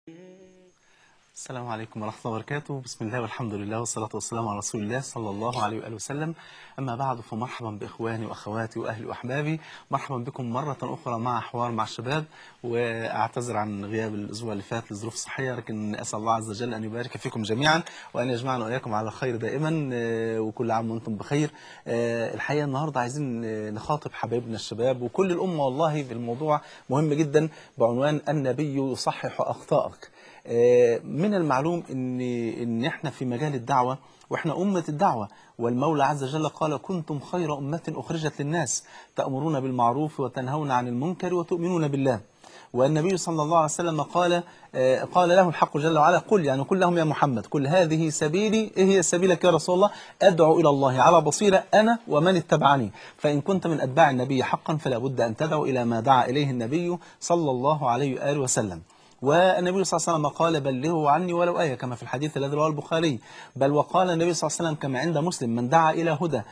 السلام عليكم ورحمة الله وبركاته. بسم الله والحمد لله والصلاة والسلام على رسول الله صلى الله عليه وآله وسلم. أما بعد، فمرحبا بإخواني وأخواتي وأهلي وأحبابي. مرحبا بكم مرة أخرى مع حوار مع الشباب. وأعتذر عن غياب الأسبوع اللي فات لظروف صحية، لكن أسأل الله عز وجل أن يبارك فيكم جميعا وأن يجمعنا وإياكم على خير دائما، وكل عام وأنتم بخير. الحقيقة النهاردة عايزين نخاطب حبايبنا الشباب وكل الأمة والله بالموضوع مهم جدا بعنوان النبي يصحح أخطائك. من المعلوم ان احنا في مجال الدعوة، واحنا أمة الدعوة، والمولى عز وجل قال: كنتم خير أمة أخرجت للناس تأمرون بالمعروف وتنهون عن المنكر وتؤمنون بالله. والنبي صلى الله عليه وسلم قال له الحق جل وعلا: قل، يعني قل لهم يا محمد، قل هذه سبيلي. إيه هي سبيلك يا رسول الله؟ أدعو إلى الله على بصيرة أنا ومن اتبعني. فإن كنت من أتباع النبي حقا فلا بد أن تدعو إلى ما دعا إليه النبي صلى الله عليه وآله وسلم. والنبي صلى الله عليه وسلم قال: بلغوا عني ولو آية، كما في الحديث الذي رواه البخاري. بل وقال النبي صلى الله عليه وسلم كما عند مسلم: من دعا إلى هدى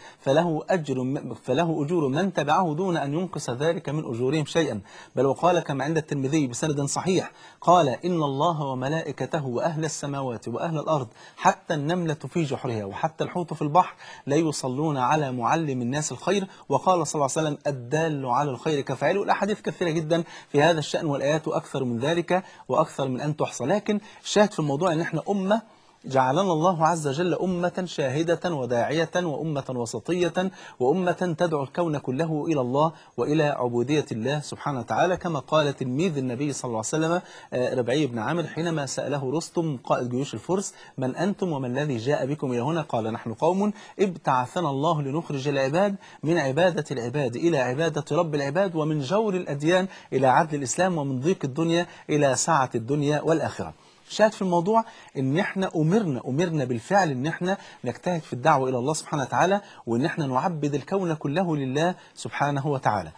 فله أجور من تبعه دون أن ينقص ذلك من أجورهم شيئا. بل وقال كما عند الترمذي بسند صحيح: قال: إن الله وملائكته وأهل السماوات وأهل الأرض حتى النملة في جحرها وحتى الحوت في البحر لا يصلون على معلم الناس الخير. وقال صلى الله عليه وسلم: الدال على الخير كفاعله. الأحاديث كثيرة جدا في هذا الشأن، والآيات أكثر من ذلك وأكثر من أن تحصى. لكن الشاهد في الموضوع أن احنا أمة جعلنا الله عز وجل أمة شاهدة وداعية وأمة وسطية وأمة تدعو الكون كله إلى الله وإلى عبودية الله سبحانه وتعالى، كما قال تلميذ النبي صلى الله عليه وسلم ربعي بن عامر حينما سأله رستم قائد جيوش الفرس: من أنتم وما الذي جاء بكم إلى هنا؟ قال: نحن قوم ابتعثنا الله لنخرج العباد من عبادة العباد إلى عبادة رب العباد، ومن جور الأديان إلى عدل الإسلام، ومن ضيق الدنيا إلى سعة الدنيا والآخرة. شاهد في الموضوع ان احنا امرنا بالفعل ان احنا نجتهد في الدعوه الى الله سبحانه وتعالى، وان احنا نعبد الكون كله لله سبحانه وتعالى.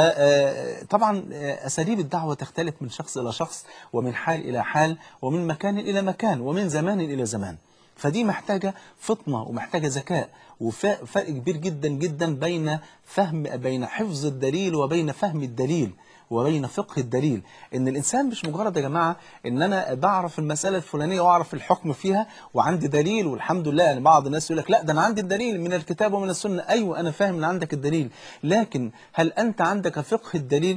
فطبعا اساليب الدعوه تختلف من شخص الى شخص، ومن حال الى حال، ومن مكان الى مكان، ومن زمان الى زمان. فدي محتاجه فطنه ومحتاجه ذكاء، وفرق كبير جدا جدا بين حفظ الدليل وبين فهم الدليل وبين فقه الدليل. ان الانسان مش مجرد يا جماعه ان انا بعرف المساله الفلانيه واعرف الحكم فيها وعندي دليل والحمد لله. يعني بعض الناس يقول لك: لا، ده انا عندي الدليل من الكتاب ومن السنه. ايوه، انا فاهم ان عندك الدليل، لكن هل انت عندك فقه الدليل؟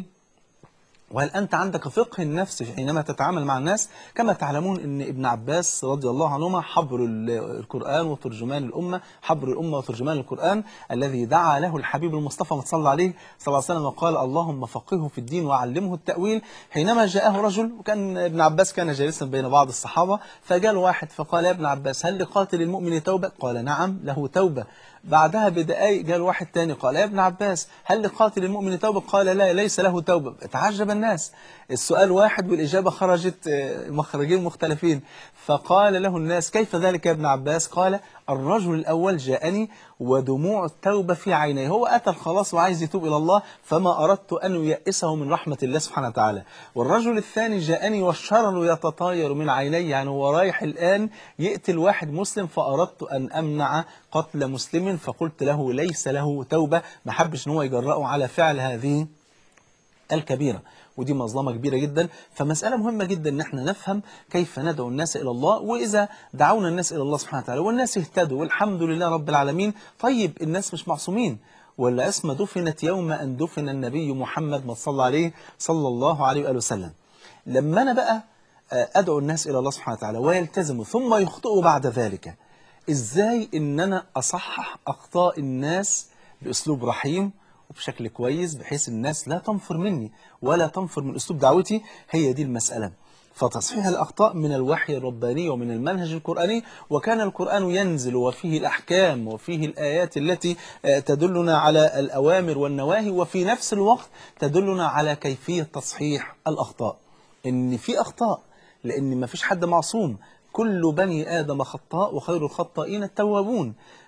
وهل أنت عندك فقه النفس حينما تتعامل مع الناس؟ كما تعلمون أن ابن عباس رضي الله عنهما حبر القرآن وترجمان الأمة، حبر الأمة وترجمان القرآن، الذي دعا له الحبيب المصطفى صلى عليه صلى الله عليه وسلم وقال: اللهم فقهه في الدين وعلمه التأويل. حينما جاءه رجل، وكان ابن عباس كان جالسا بين بعض الصحابة، فجاء واحد فقال: يا ابن عباس، هل لقاتل المؤمن توبة؟ قال: نعم، له توبة. بعدها بدقائق جاء واحد تاني قال: يا ابن عباس، هل لقاتل المؤمن توبة؟ قال: لا، ليس له توبة. اتعجب الناس، السؤال واحد والإجابة خرجت مخرجين مختلفين. فقال له الناس: كيف ذلك يا ابن عباس؟ قال: الرجل الأول جاءني ودموع التوبة في عينيه، هو أتى الخلاص وعايز يتوب إلى الله، فما أردت أن ييأسه من رحمة الله سبحانه وتعالى. والرجل الثاني جاءني والشرر يتطاير من عيني، يعني هو رايح الآن يقتل واحد مسلم، فأردت أن أمنع قتل مسلم، فقلت له ليس له توبة. ما حبش ان هو يجرأه على فعل هذه الكبيرة، ودي مظلمة كبيرة جدا. فمسألة مهمة جدا ان احنا نفهم كيف ندعو الناس الى الله، واذا دعونا الناس الى الله سبحانه وتعالى والناس اهتدوا والحمد لله رب العالمين، طيب الناس مش معصومين. والعصمة دفنت يوم ان دفن النبي محمد ما صلى عليه صلى الله عليه وآله وسلم. لما انا بقى ادعو الناس الى الله سبحانه وتعالى ويلتزموا ثم يخطئوا بعد ذلك، ازاي ان انا اصحح اخطاء الناس باسلوب رحيم وبشكل كويس، بحيث الناس لا تنفر مني ولا تنفر من اسلوب دعوتي؟ هي دي المسألة. فتصحيح الأخطاء من الوحي الرباني ومن المنهج القرآني، وكان القرآن ينزل وفيه الأحكام وفيه الآيات التي تدلنا على الأوامر والنواهي، وفي نفس الوقت تدلنا على كيفية تصحيح الأخطاء. إن في أخطاء، لأن ما فيش حد معصوم، كل بني آدم خطاء وخير الخطائين التوابون.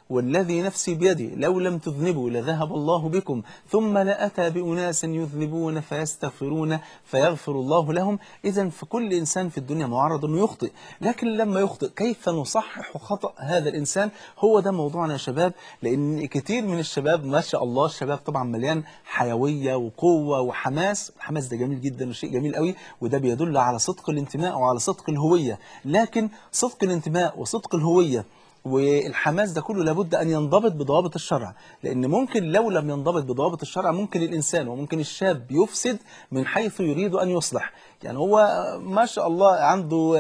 والذي نفسي بيده لو لم تذنبوا لذهب الله بكم ثم لأتى بأناس يذنبون فيستغفرون فيغفر الله لهم. إذا فكل إنسان في الدنيا معرض أنه يخطئ، لكن لما يخطئ كيف نصحح خطأ هذا الإنسان؟ هو ده موضوعنا يا شباب. لأن كتير من الشباب ما شاء الله، الشباب طبعا مليان حيوية وقوة وحماس. الحماس ده جميل جدا وشيء جميل قوي، وده بيدل على صدق الانتماء وعلى صدق الهوية. لكن صدق الانتماء وصدق الهوية والحماس ده كله لابد أن ينضبط بضوابط الشرع. لأن ممكن لو لم ينضبط بضوابط الشرع ممكن الإنسان وممكن الشاب يفسد من حيث يريد أن يصلح. يعني هو ما شاء الله عنده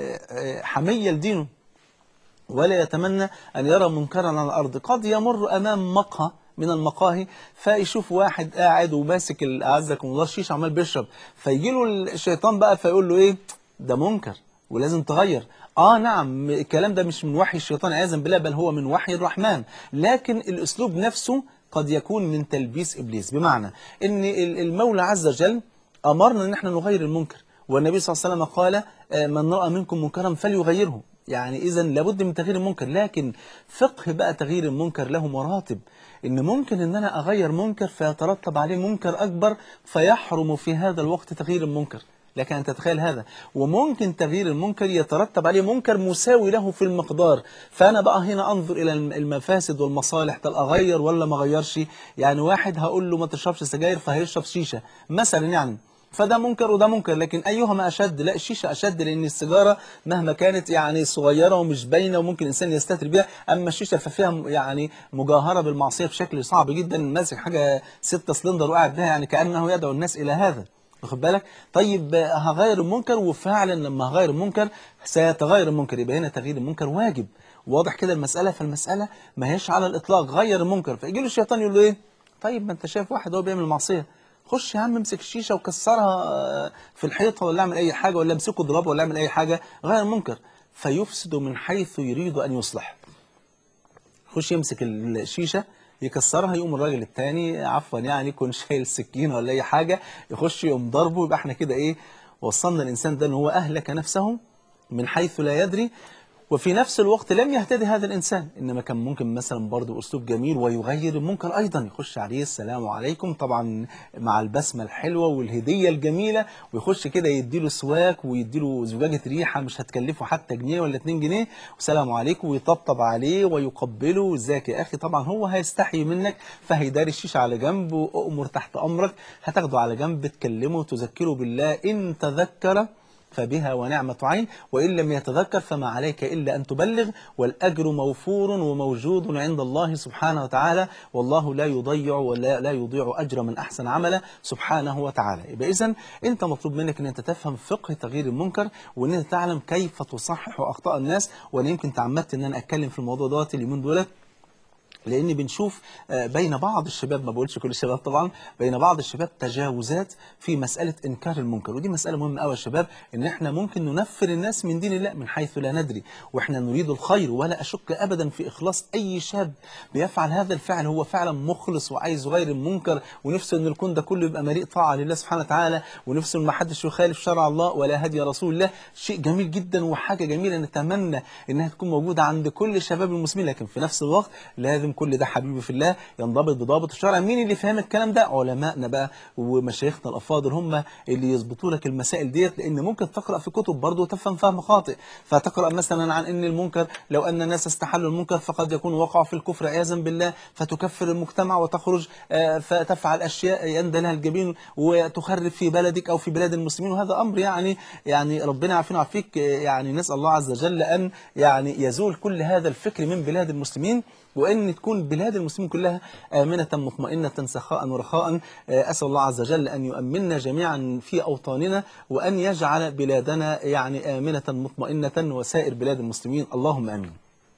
حمية لدينه، ولا يتمنى أن يرى منكرا على الأرض. قد يمر أمام مقهى من المقاهي فيشوف واحد قاعد وماسك أعزكم الله الشيشة عمال بيشرب، فيجي له الشيطان بقى فيقول له إيه؟ ده منكر ولازم تغير. نعم، الكلام ده مش من وحي الشيطان عياذا بالله، بل هو من وحي الرحمن. لكن الأسلوب نفسه قد يكون من تلبيس إبليس، بمعنى أن المولى عز وجل أمرنا أن احنا نغير المنكر، والنبي صلى الله عليه وسلم قال من رأى منكم منكرا فليغيره. يعني إذا لابد من تغيير المنكر. لكن فقه بقى تغيير المنكر له مراتب. إن ممكن إن أنا أغير منكر فيترتب عليه منكر أكبر فيحرم في هذا الوقت تغيير المنكر. لكن أن تتخيل هذا. وممكن تغيير المنكر يترتب عليه منكر مساوي له في المقدار، فأنا بقى هنا أنظر إلى المفاسد والمصالح. طب أغير ولا ما أغيرش؟ يعني واحد هقول له ما تشربش سجاير فهيشرب شيشة مثلا، يعني فده منكر وده منكر، لكن أيهما أشد؟ لا، الشيشة أشد، لأن السيجارة مهما كانت يعني صغيرة ومش باينة وممكن الإنسان يستتر بها، أما الشيشة ففيها يعني مجاهرة بالمعصية بشكل صعب جدا. ماسك حاجة 6 سلندر وقاعد بها يعني كأنه يدعو الناس إلى هذا، واخد بالك؟ طيب هغير المنكر، وفعلا لما هغير المنكر سيتغير المنكر، يبقى هنا تغيير المنكر واجب. واضح كده المسألة؟ فالمسألة ما هيش على الإطلاق غير المنكر. فيجي له الشيطان يقول له إيه؟ طيب ما أنت شايف واحد هو بيعمل معصية، خش يا عم امسك الشيشة وكسرها في الحيطة ولا اعمل أي حاجة، ولا امسكه اضربه ولا اعمل أي حاجة، غير المنكر. فيفسد من حيث يريد أن يصلح. خش يمسك الشيشة يكسرها، يقوم الراجل التاني عفوا يعني يكون شايل سكين ولا أي حاجة يخش يقوم ضربه. يبقى احنا كده إيه؟ وصلنا الإنسان ده إن هو أهلك نفسه من حيث لا يدري، وفي نفس الوقت لم يهتدي هذا الإنسان. إنما كان ممكن مثلا برضه أسلوب جميل ويغير المنكر أيضا، يخش عليه السلام عليكم طبعا مع البسمة الحلوة والهدية الجميلة، ويخش كده يديله سواك ويديله زجاجة ريحة مش هتكلفه حتى جنيه ولا 2 جنيه، والسلام عليكم، ويطبطب عليه ويقبله، ازيك يا أخي. طبعا هو هيستحي منك فهيداري الشيشة على جنب، وأمر تحت أمرك، هتاخده على جنب تكلمه وتذكره بالله، إن تذكر فبها ونعمة عين، وإن لم يتذكر فما عليك إلا أن تبلغ، والأجر موفور وموجود عند الله سبحانه وتعالى، والله لا يضيع ولا لا يضيع أجر من أحسن عملا سبحانه وتعالى. يبقى إذن أنت مطلوب منك أن أنت تفهم فقه تغيير المنكر، وأن أنت تعلم كيف تصحح أخطاء الناس. وأنا يمكن تعمدت أن أنا أتكلم في الموضوع دوت اليومين دولت، لأني بنشوف بين بعض الشباب، ما بقولش كل الشباب طبعا، بين بعض الشباب تجاوزات في مسألة إنكار المنكر. ودي مسألة مهمة قوي يا شباب، إن إحنا ممكن ننفر الناس من دين الله من حيث لا ندري، وإحنا نريد الخير. ولا أشك أبدا في إخلاص أي شاب بيفعل هذا الفعل، هو فعلا مخلص وعايز يغير المنكر، ونفسه إن الكون ده كله يبقى مليء طاعة لله سبحانه وتعالى، ونفسه إن ما حدش يخالف شرع الله ولا هدي رسول الله. شيء جميل جدا وحاجة جميلة نتمنى إنها تكون موجودة عند كل شباب المسلمين. لكن في نفس الوقت لازم كل ده حبيبي في الله ينضبط بضابط الشرع. مين اللي فهم الكلام ده؟ علمائنا بقى ومشايخنا الافاضل هم اللي يظبطوا لك المسائل ديت. لان ممكن تقرا في كتب برضه وتفهم فهم خاطئ، فتقرا مثلا عن ان المنكر لو ان الناس استحلوا المنكر فقد يكون وقعوا في الكفر عياذا بالله، فتكفر المجتمع وتخرج فتفعل اشياء يندى لها الجبين وتخرب في بلدك او في بلاد المسلمين. وهذا امر يعني ربنا يعافينا ويعافيك. يعني نسال الله عز وجل ان يعني يزول كل هذا الفكر من بلاد المسلمين، وأن تكون بلاد المسلمين كلها آمنة مطمئنة سخاء ورخاء. أسأل الله عز وجل أن يؤمننا جميعا في أوطاننا، وأن يجعل بلادنا يعني آمنة مطمئنة وسائر بلاد المسلمين، اللهم آمين.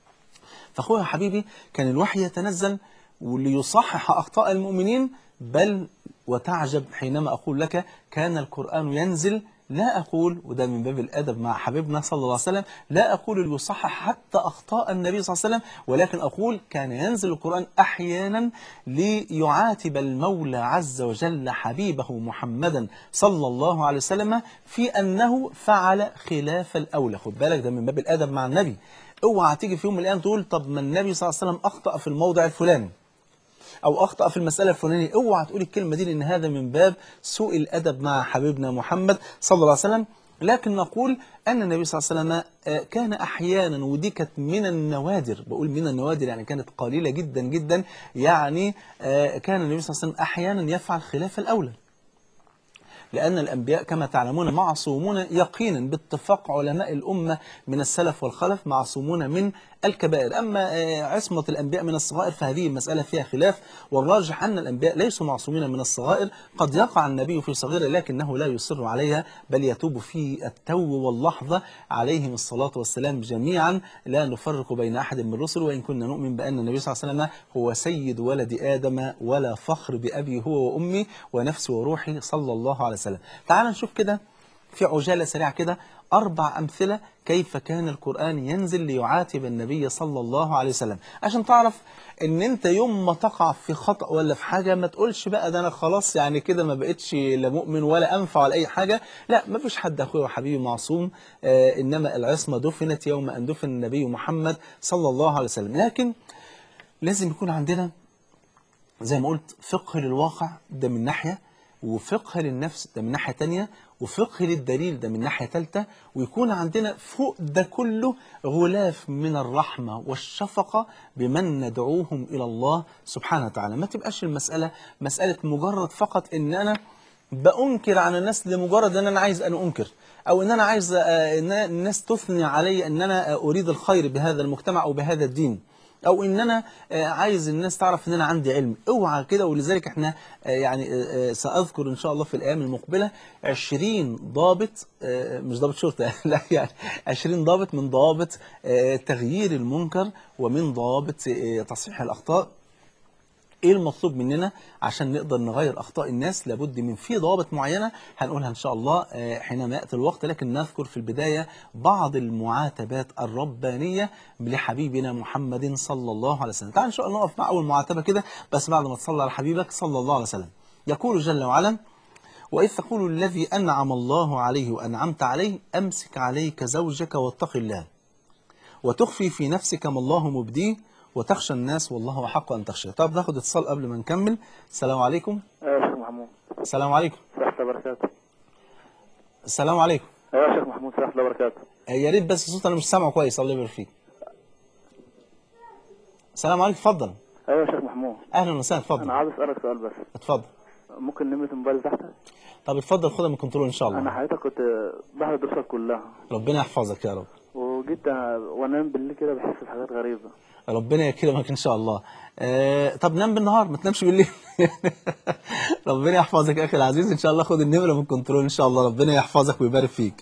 فأخويا حبيبي، كان الوحي يتنزل وليصحح أخطاء المؤمنين، بل وتعجب حينما أقول لك كان القرآن ينزل لا أقول، وده من باب الأدب مع حبيبنا صلى الله عليه وسلم، لا أقول ليصحح حتى أخطاء النبي صلى الله عليه وسلم، ولكن أقول كان ينزل القرآن أحيانا ليعاتب المولى عز وجل حبيبه محمدا صلى الله عليه وسلم في أنه فعل خلاف الأولى. خد بالك ده من باب الأدب مع النبي. اوعى تيجي في يوم من الأيام تقول طب ما النبي صلى الله عليه وسلم أخطأ في الموضع الفلاني أو أخطأ في المسألة الفلانية، اوعى تقول الكلمة دي، لأن هذا من باب سوء الأدب مع حبيبنا محمد صلى الله عليه وسلم. لكن نقول أن النبي صلى الله عليه وسلم كان أحيانا، ودي كانت من النوادر، بقول من النوادر يعني كانت قليلة جدا جدا، يعني كان النبي صلى الله عليه وسلم أحيانا يفعل خلاف الأولى، لأن الأنبياء كما تعلمون معصومون يقينا باتفاق علماء الأمة من السلف والخلف، معصومون من الكبائر. أما عصمة الأنبياء من الصغائر فهذه المسألة فيها خلاف، والراجح أن الأنبياء ليسوا معصومين من الصغائر. قد يقع النبي في صغيرة لكنه لا يصر عليها، بل يتوب في التو واللحظة عليهم الصلاة والسلام جميعا، لا نفرق بين أحد من الرسل، وإن كنا نؤمن بأن النبي صلى الله عليه وسلم هو سيد ولد آدم ولا فخر بأبي هو وأمي ونفسي وروحي صلى الله عليه وسلم. تعال نشوف كده في عجالة سريعة كده 4 أمثلة كيف كان القرآن ينزل ليعاتب النبي صلى الله عليه وسلم، عشان تعرف ان انت يوم ما تقع في خطأ ولا في حاجة ما تقولش بقى ده انا خلاص يعني كده ما بقتش لا مؤمن ولا انفع ولا اي حاجة. لا، ما فيش حد اخويا وحبيبي معصوم، انما العصمة دفنت يوم ان دفن النبي محمد صلى الله عليه وسلم. لكن لازم يكون عندنا زي ما قلت فقه للواقع، ده من ناحية، وفقه للنفس ده من ناحية تانية، وفقه للدليل ده من ناحية تالتة، ويكون عندنا فوق ده كله غلاف من الرحمة والشفقة بمن ندعوهم إلى الله سبحانه وتعالى. ما تبقاش المسألة مسألة مجرد فقط إن أنا بأنكر على الناس لمجرد أن أنا عايز أن أنكر، أو أن أنا عايز أن الناس تثني علي أن أنا أريد الخير بهذا المجتمع أو بهذا الدين، أو إن أنا عايز الناس تعرف إن أنا عندي علم. اوعى كده. ولذلك إحنا يعني سأذكر إن شاء الله في الأيام المقبلة 20 ضابط، مش ضابط شرطة لا، يعني 20 ضابط من ضوابط تغيير المنكر ومن ضوابط تصحيح الأخطاء. ايه المطلوب مننا عشان نقدر نغير اخطاء الناس؟ لابد من في ضوابط معينه هنقولها ان شاء الله حينما ياتي الوقت، لكن نذكر في البدايه بعض المعاتبات الربانيه لحبيبنا محمد صلى الله عليه وسلم. تعال ان شاء الله نقف مع اول معاتبه كده، بس بعد ما تصلي على حبيبك صلى الله عليه وسلم. يقول جل وعلا: وإذ تقول الذي أنعم الله عليه وأنعمت عليه أمسك عليك زوجك واتق الله وتخفي في نفسك ما الله مبديه وتخشى الناس والله أحق أن تخشى. طب ناخد اتصال قبل ما نكمل. السلام عليكم. ايوه يا شيخ محمود. السلام عليكم. ورحمة الله وبركاته. السلام عليكم. ايوه يا شيخ محمود، ورحمة الله وبركاته. يا ريت بس الصوت أنا مش سامعه كويس، الله يبارك فيك. السلام عليكم، اتفضل. ايوه يا شيخ محمود. أهلا وسهلا، اتفضل. انا عاوز اسالك سؤال بس. اتفضل. ممكن نمرة الموبايل تحتك؟ طب اتفضل خدها من كنترول إن شاء انا الله. حضرتك كنت بحضر دروسك كلها، ربنا يحفظك يا رب. وجيت وانام بالليل كده بحس بحاجات غريبة. ربنا يكرمك إن شاء الله. طب نام بالنهار ما تنامش بالليل. ربنا يحفظك يا أخي العزيز. إن شاء الله خد النمرة من كنترول إن شاء الله، ربنا يحفظك ويبارك فيك.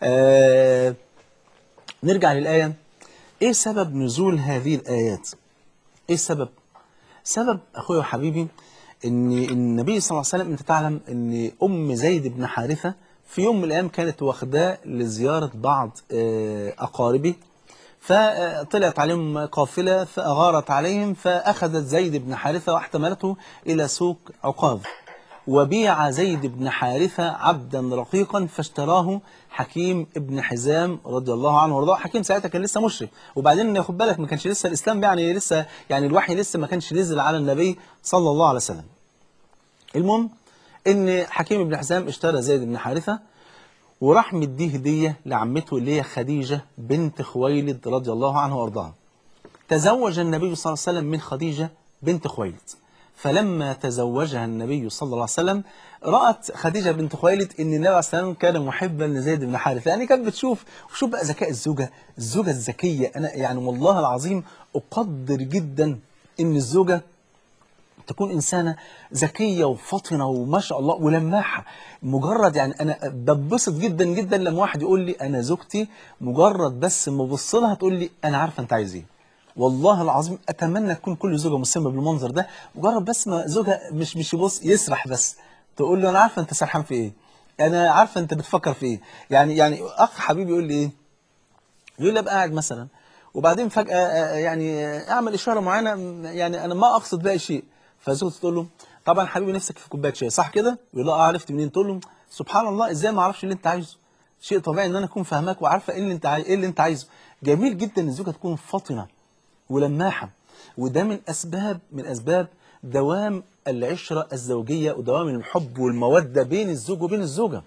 نرجع للآية. إيه سبب نزول هذه الآيات؟ إيه السبب؟ سبب أخويا وحبيبي إن النبي صلى الله عليه وسلم، أنت تعلم إن أم زيد بن حارثة في يوم من الأيام كانت واخداه لزيارة بعض أقاربه، فطلعت عليهم قافلة فأغارت عليهم، فأخذت زيد بن حارثة واحتملته إلى سوق عكاظ، وبيع زيد بن حارثة عبدا رقيقا فاشتراه حكيم ابن حزام رضي الله عنه وارضاه. حكيم ساعتها كان لسه مشرك، وبعدين خد بالك ما كانش لسه الإسلام يعني لسه يعني الوحي لسه ما كانش نزل على النبي صلى الله عليه وسلم. المهم إن حكيم ابن حزام اشترى زيد بن حارثة وراح مديه هدية لعمته اللي هي خديجة بنت خويلد رضي الله عنها وارضاها. تزوج النبي صلى الله عليه وسلم من خديجة بنت خويلد، فلما تزوجها النبي صلى الله عليه وسلم رأت خديجة بنت خويلد ان النبي عليه الصلاة والسلام كان محبا لزيد بن حارثة، يعني كانت بتشوف وشوف بقى ذكاء الزوجة الذكية. انا يعني والله العظيم اقدر جدا ان الزوجة تكون إنسانة ذكية وفطنة وما شاء الله ولماحة. مجرد يعني أنا ببسط جدا جدا لما واحد يقول لي أنا زوجتي مجرد بس ما أبص لها تقول لي أنا عارفة أنت عايز إيه. والله العظيم أتمنى تكون كل زوجة مسلمة بالمنظر ده، مجرد بس ما زوجها مش يبص يسرح بس تقول له أنا عارفة أنت سرحان في إيه. انا عارفه انت بتفكر في ايه. يعني اخ حبيبي يقول لي ايه، يقول لي ابقى قاعد مثلا وبعدين فجاه اعمل اشاره معينه، يعني انا ما اقصد بقى شيء، فزوجتي تقول له طبعا حبيبي نفسك في كوبايه شاي صح كده؟ يقول له اه عرفت منين؟ تقول له سبحان الله ازاي ما اعرفش اللي انت عايزه؟ شيء طبيعي ان انا اكون فاهماك وعارفه ايه اللي انت ايه اللي انت عايزه. جميل جدا ان الزوجه تكون فاطنه ولماحة، وده من أسباب دوام العشرة الزوجية ودوام الحب والمودة بين الزوج وبين الزوجة.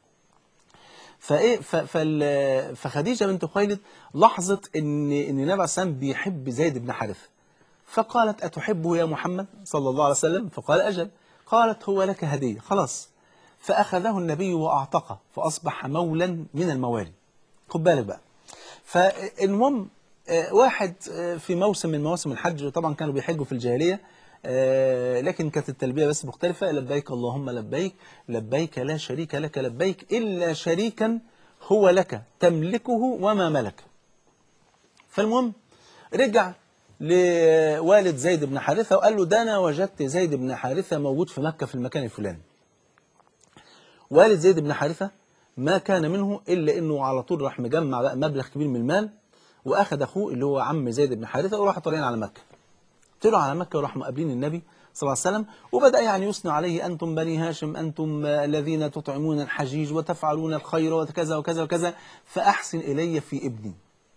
فخديجة بنت خويلد لاحظت إن النبي عليه الصلاة والسلام بيحب زيد بن حارثة، فقالت أتحبه يا محمد صلى الله عليه وسلم؟ فقال أجل. قالت هو لك هدية خلاص. فأخذه النبي وأعتقه فأصبح مولا من الموالي. خد بالك بقى. فالمهم واحد في موسم من مواسم الحج، طبعا كانوا بيحجوا في الجاهلية، لكن كانت التلبية بس مختلفة، لبيك اللهم لبيك، لبيك لا شريك لك لبيك إلا شريكا هو لك تملكه وما ملك. فالمهم رجع لوالد زيد بن حارثة وقال له ده أنا وجدت زيد بن حارثة موجود في مكة في المكان الفلاني. والد زيد بن حارثة ما كان منه إلا إنه على طول راح مجمع بقى مبلغ كبير من المال، وأخذ أخوه اللي هو عم زيد بن حارثة وراح طالعين على مكة. طلعوا على مكة وراحوا مقابلين النبي صلى الله عليه وسلم، وبدأ يعني يثني عليه أنتم بني هاشم، أنتم الذين تطعمون الحجيج وتفعلون الخير وكذا وكذا وكذا، فأحسن إلي في ابني.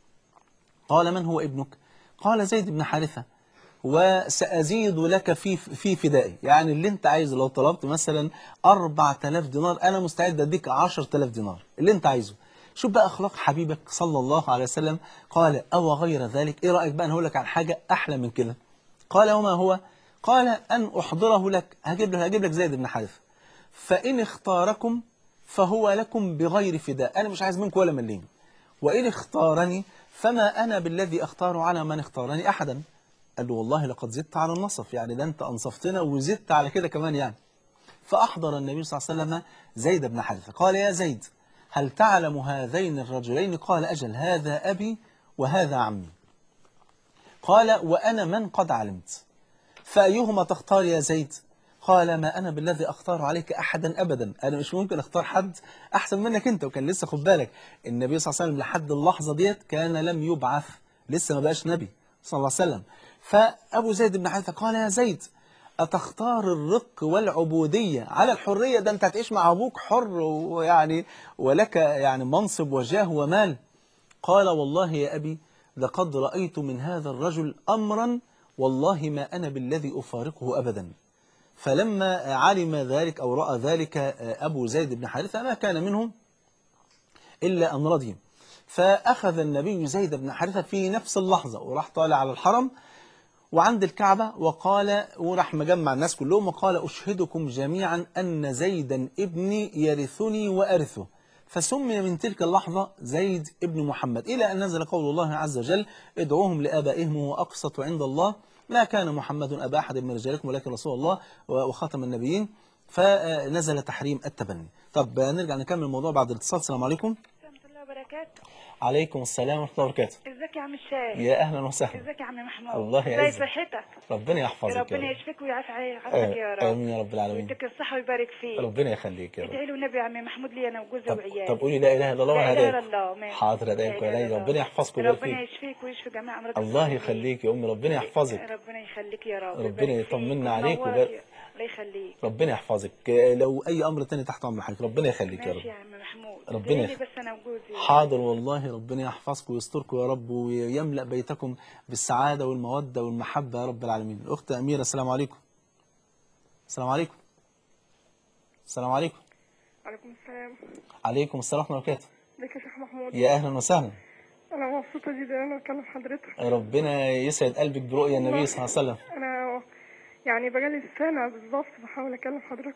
قال من هو ابنك؟ قال زيد بن حارثة، وسأزيد لك في فدائي، يعني اللي انت عايزه لو طلبت مثلا 4000 دينار انا مستعد اديك 10000 دينار اللي انت عايزه. شوف بقى اخلاق حبيبك صلى الله عليه وسلم. قال او غير ذلك، ايه رايك بقى انا هقول لك عن حاجه احلى من كده؟ قال وما هو؟ قال ان احضره لك، هجيب لك زيد بن حارثه، فان اختاركم فهو لكم بغير فداء، انا مش عايز منكم ولا مليم، وان اختارني فما انا بالذي اختار على من اختارني احدا. قال له والله لقد زدت على النصف، يعني ده انت انصفتنا وزدت على كده كمان يعني. فأحضر النبي صلى الله عليه وسلم زيد بن حارثة. قال يا زيد هل تعلم هذين الرجلين؟ قال أجل، هذا أبي وهذا عمي. قال وأنا من قد علمت، فأيهما تختار يا زيد؟ قال ما أنا بالذي أختار عليك أحدا أبدا، أنا مش ممكن أختار حد أحسن منك أنت. وكان لسه خد بالك النبي صلى الله عليه وسلم لحد اللحظة ديت كان لم يبعث، لسه ما بقاش نبي صلى الله عليه وسلم. فأبو زيد بن حارثة قال يا زيد أتختار الرق والعبودية على الحرية؟ ده أنت هتعيش مع أبوك حر ويعني ولك يعني منصب وجاه ومال. قال والله يا أبي لقد رأيت من هذا الرجل أمرا والله ما أنا بالذي أفارقه أبدا. فلما علم ذلك أو رأى ذلك أبو زيد بن حارثة ما كان منهم إلا أن رضي. فأخذ النبي زيد بن حارثة في نفس اللحظة وراح طالع على الحرم وعند الكعبة وقال، وراح مجمع الناس كلهم وقال أشهدكم جميعا أن زيدا ابني يرثني وأرثه. فسمي من تلك اللحظة زيد ابن محمد، إلى أن نزل قول الله عز وجل ادعوهم لآبائهم وأقسط عند الله ما كان محمد أبا أحد من رجالكم ولكن رسول الله وخاتم النبيين. فنزل تحريم التبني. طب نرجع نكمل الموضوع بعد الاتصال. السلام عليكم. ورحمة الله وبركاته. عليكم السلام ورحمة الله وبركاته. ازيك يا عم الشاي؟ يا أهلا وسهلا. ازيك يا عم محمود؟ الله ازاي يعزك. صحتك؟ ربنا يحفظك يا ربنا رب. يشفيك ويعافيك يا رب. آمين يا رب العالمين. ويديك الصحة ويبارك فيك. ربنا يخليك يا رب. ادعي له النبي يا عم محمود لي انا وجوزي طب وعيالي. قولي لا إله إلا الله لا وأنا اله الا هداك. الله. ماشي. حاضر لا هداك اله الا ولا الله. ربنا يحفظك ويبارك ربنا فيك. يشفيك ويشفي جميع امراض الله المسلمين. يخليك يا أمي، ربنا يحفظك. ربنا يخليك يا رب. ربنا ويبارك فيك يطمنا عليك وينورك الله يخليك. ربنا يحفظك. لو أي أمر تاني تحت أمر حضرتك ربنا يخليك يا رب. ماشي يا عم محمود. ربنا ادعي لي بس انا وجوزي. حاضر والله، ربنا يحفظكم ويستركم يا رب ويملأ بيتكم بالسعادة والمودة والمحبة يا رب العالمين. الأخت أميرة السلام عليكم. السلام عليكم. السلام عليكم. عليكم السلام. عليكم السلام ورحمة الله وبركاته. ازيك يا شيخ محمود؟ يا أهلا وسهلا. انا مبسوطه جدا ان انا بكلم حضرتك. ربنا يسعد قلبك برؤيا النبي صلى الله عليه وسلم. انا يعني بقالي سنه بالظبط بحاول اكلم حضرتك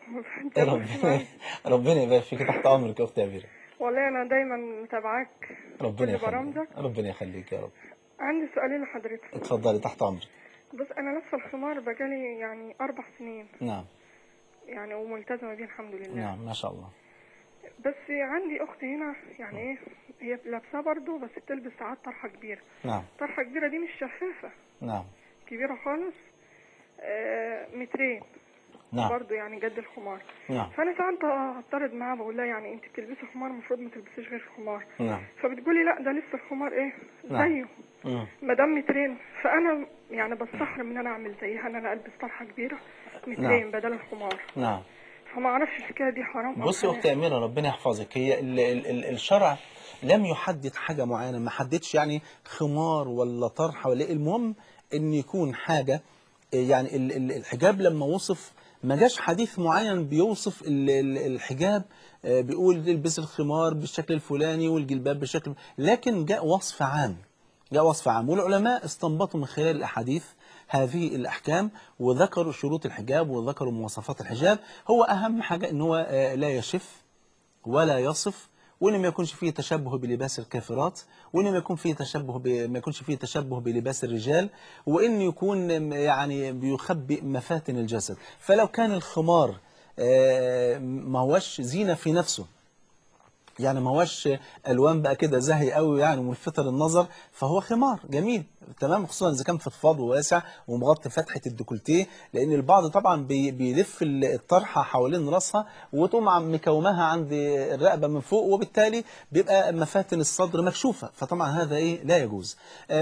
ربنا يبارك فيك، تحت امرك يا اختي اميره. والله انا دايما متابعاك ربنا كل يخليك. برامجك. ربنا يخليك يا رب. عندي سؤالين لحضرتك. اتفضلي تحت امرك. بس انا لابسه الخمار بقالي يعني 4 سنين نعم. يعني وملتزمه بيه الحمد لله. نعم ما شاء الله. بس عندي اخت هنا يعني ايه، هي لابساه برضه بس بتلبس ساعات طرحه كبيره. نعم. طرحه كبيره دي مش شفافه. نعم. كبيره خالص. مترين. نعم. برضه يعني جد الخمار. نعم. فانا ساعات اعترض معاها بقول لها يعني انت بتلبسي خمار المفروض ما تلبسيش غير خمار. نعم. فبتقولي لا ده لسه الخمار ايه نعم. زيه مدام مترين. فانا يعني بستحرم ان انا اعمل زيها، ان انا البس طرحه كبيره مترين بدل الخمار. نعم. فما اعرفش الحكايه دي حرام او بصي يا اختي حلال. اميره، ربنا يحفظك. هي الشرع لم يحدد حاجه معينه، ما حددش يعني خمار ولا طرحه ولا إيه. المهم ان يكون حاجه، يعني الحجاب لما وصف ما جاش حديث معين بيوصف الحجاب، بيقول البس الخمار بالشكل الفلاني والجلباب بالشكل، لكن جاء وصف عام. جاء وصف عام، والعلماء استنبطوا من خلال الأحاديث هذه الأحكام، وذكروا شروط الحجاب وذكروا مواصفات الحجاب. هو أهم حاجة إن هو لا يشف ولا يصف، وإن ما يكونش فيه تشبه بلباس الكافرات، وإن ما يكون فيه تشبه ما يكونش فيه تشبه بلباس الرجال، وإن يكون يعني بيخبئ مفاتن الجسد. فلو كان الخمار ما هوش زينة في نفسه، يعني ما هوش الوان بقى كده زاهي قوي يعني ملفتة للنظر، فهو خمار جميل تمام، خصوصا اذا كان فضفاض وواسع ومغطي فتحه الديكولتيه، لان البعض طبعا بيلف الطرحه حوالين راسها وتقوم مكومها عند الرقبه من فوق، وبالتالي بيبقى مفاتن الصدر مكشوفه، فطبعا هذا ايه لا يجوز.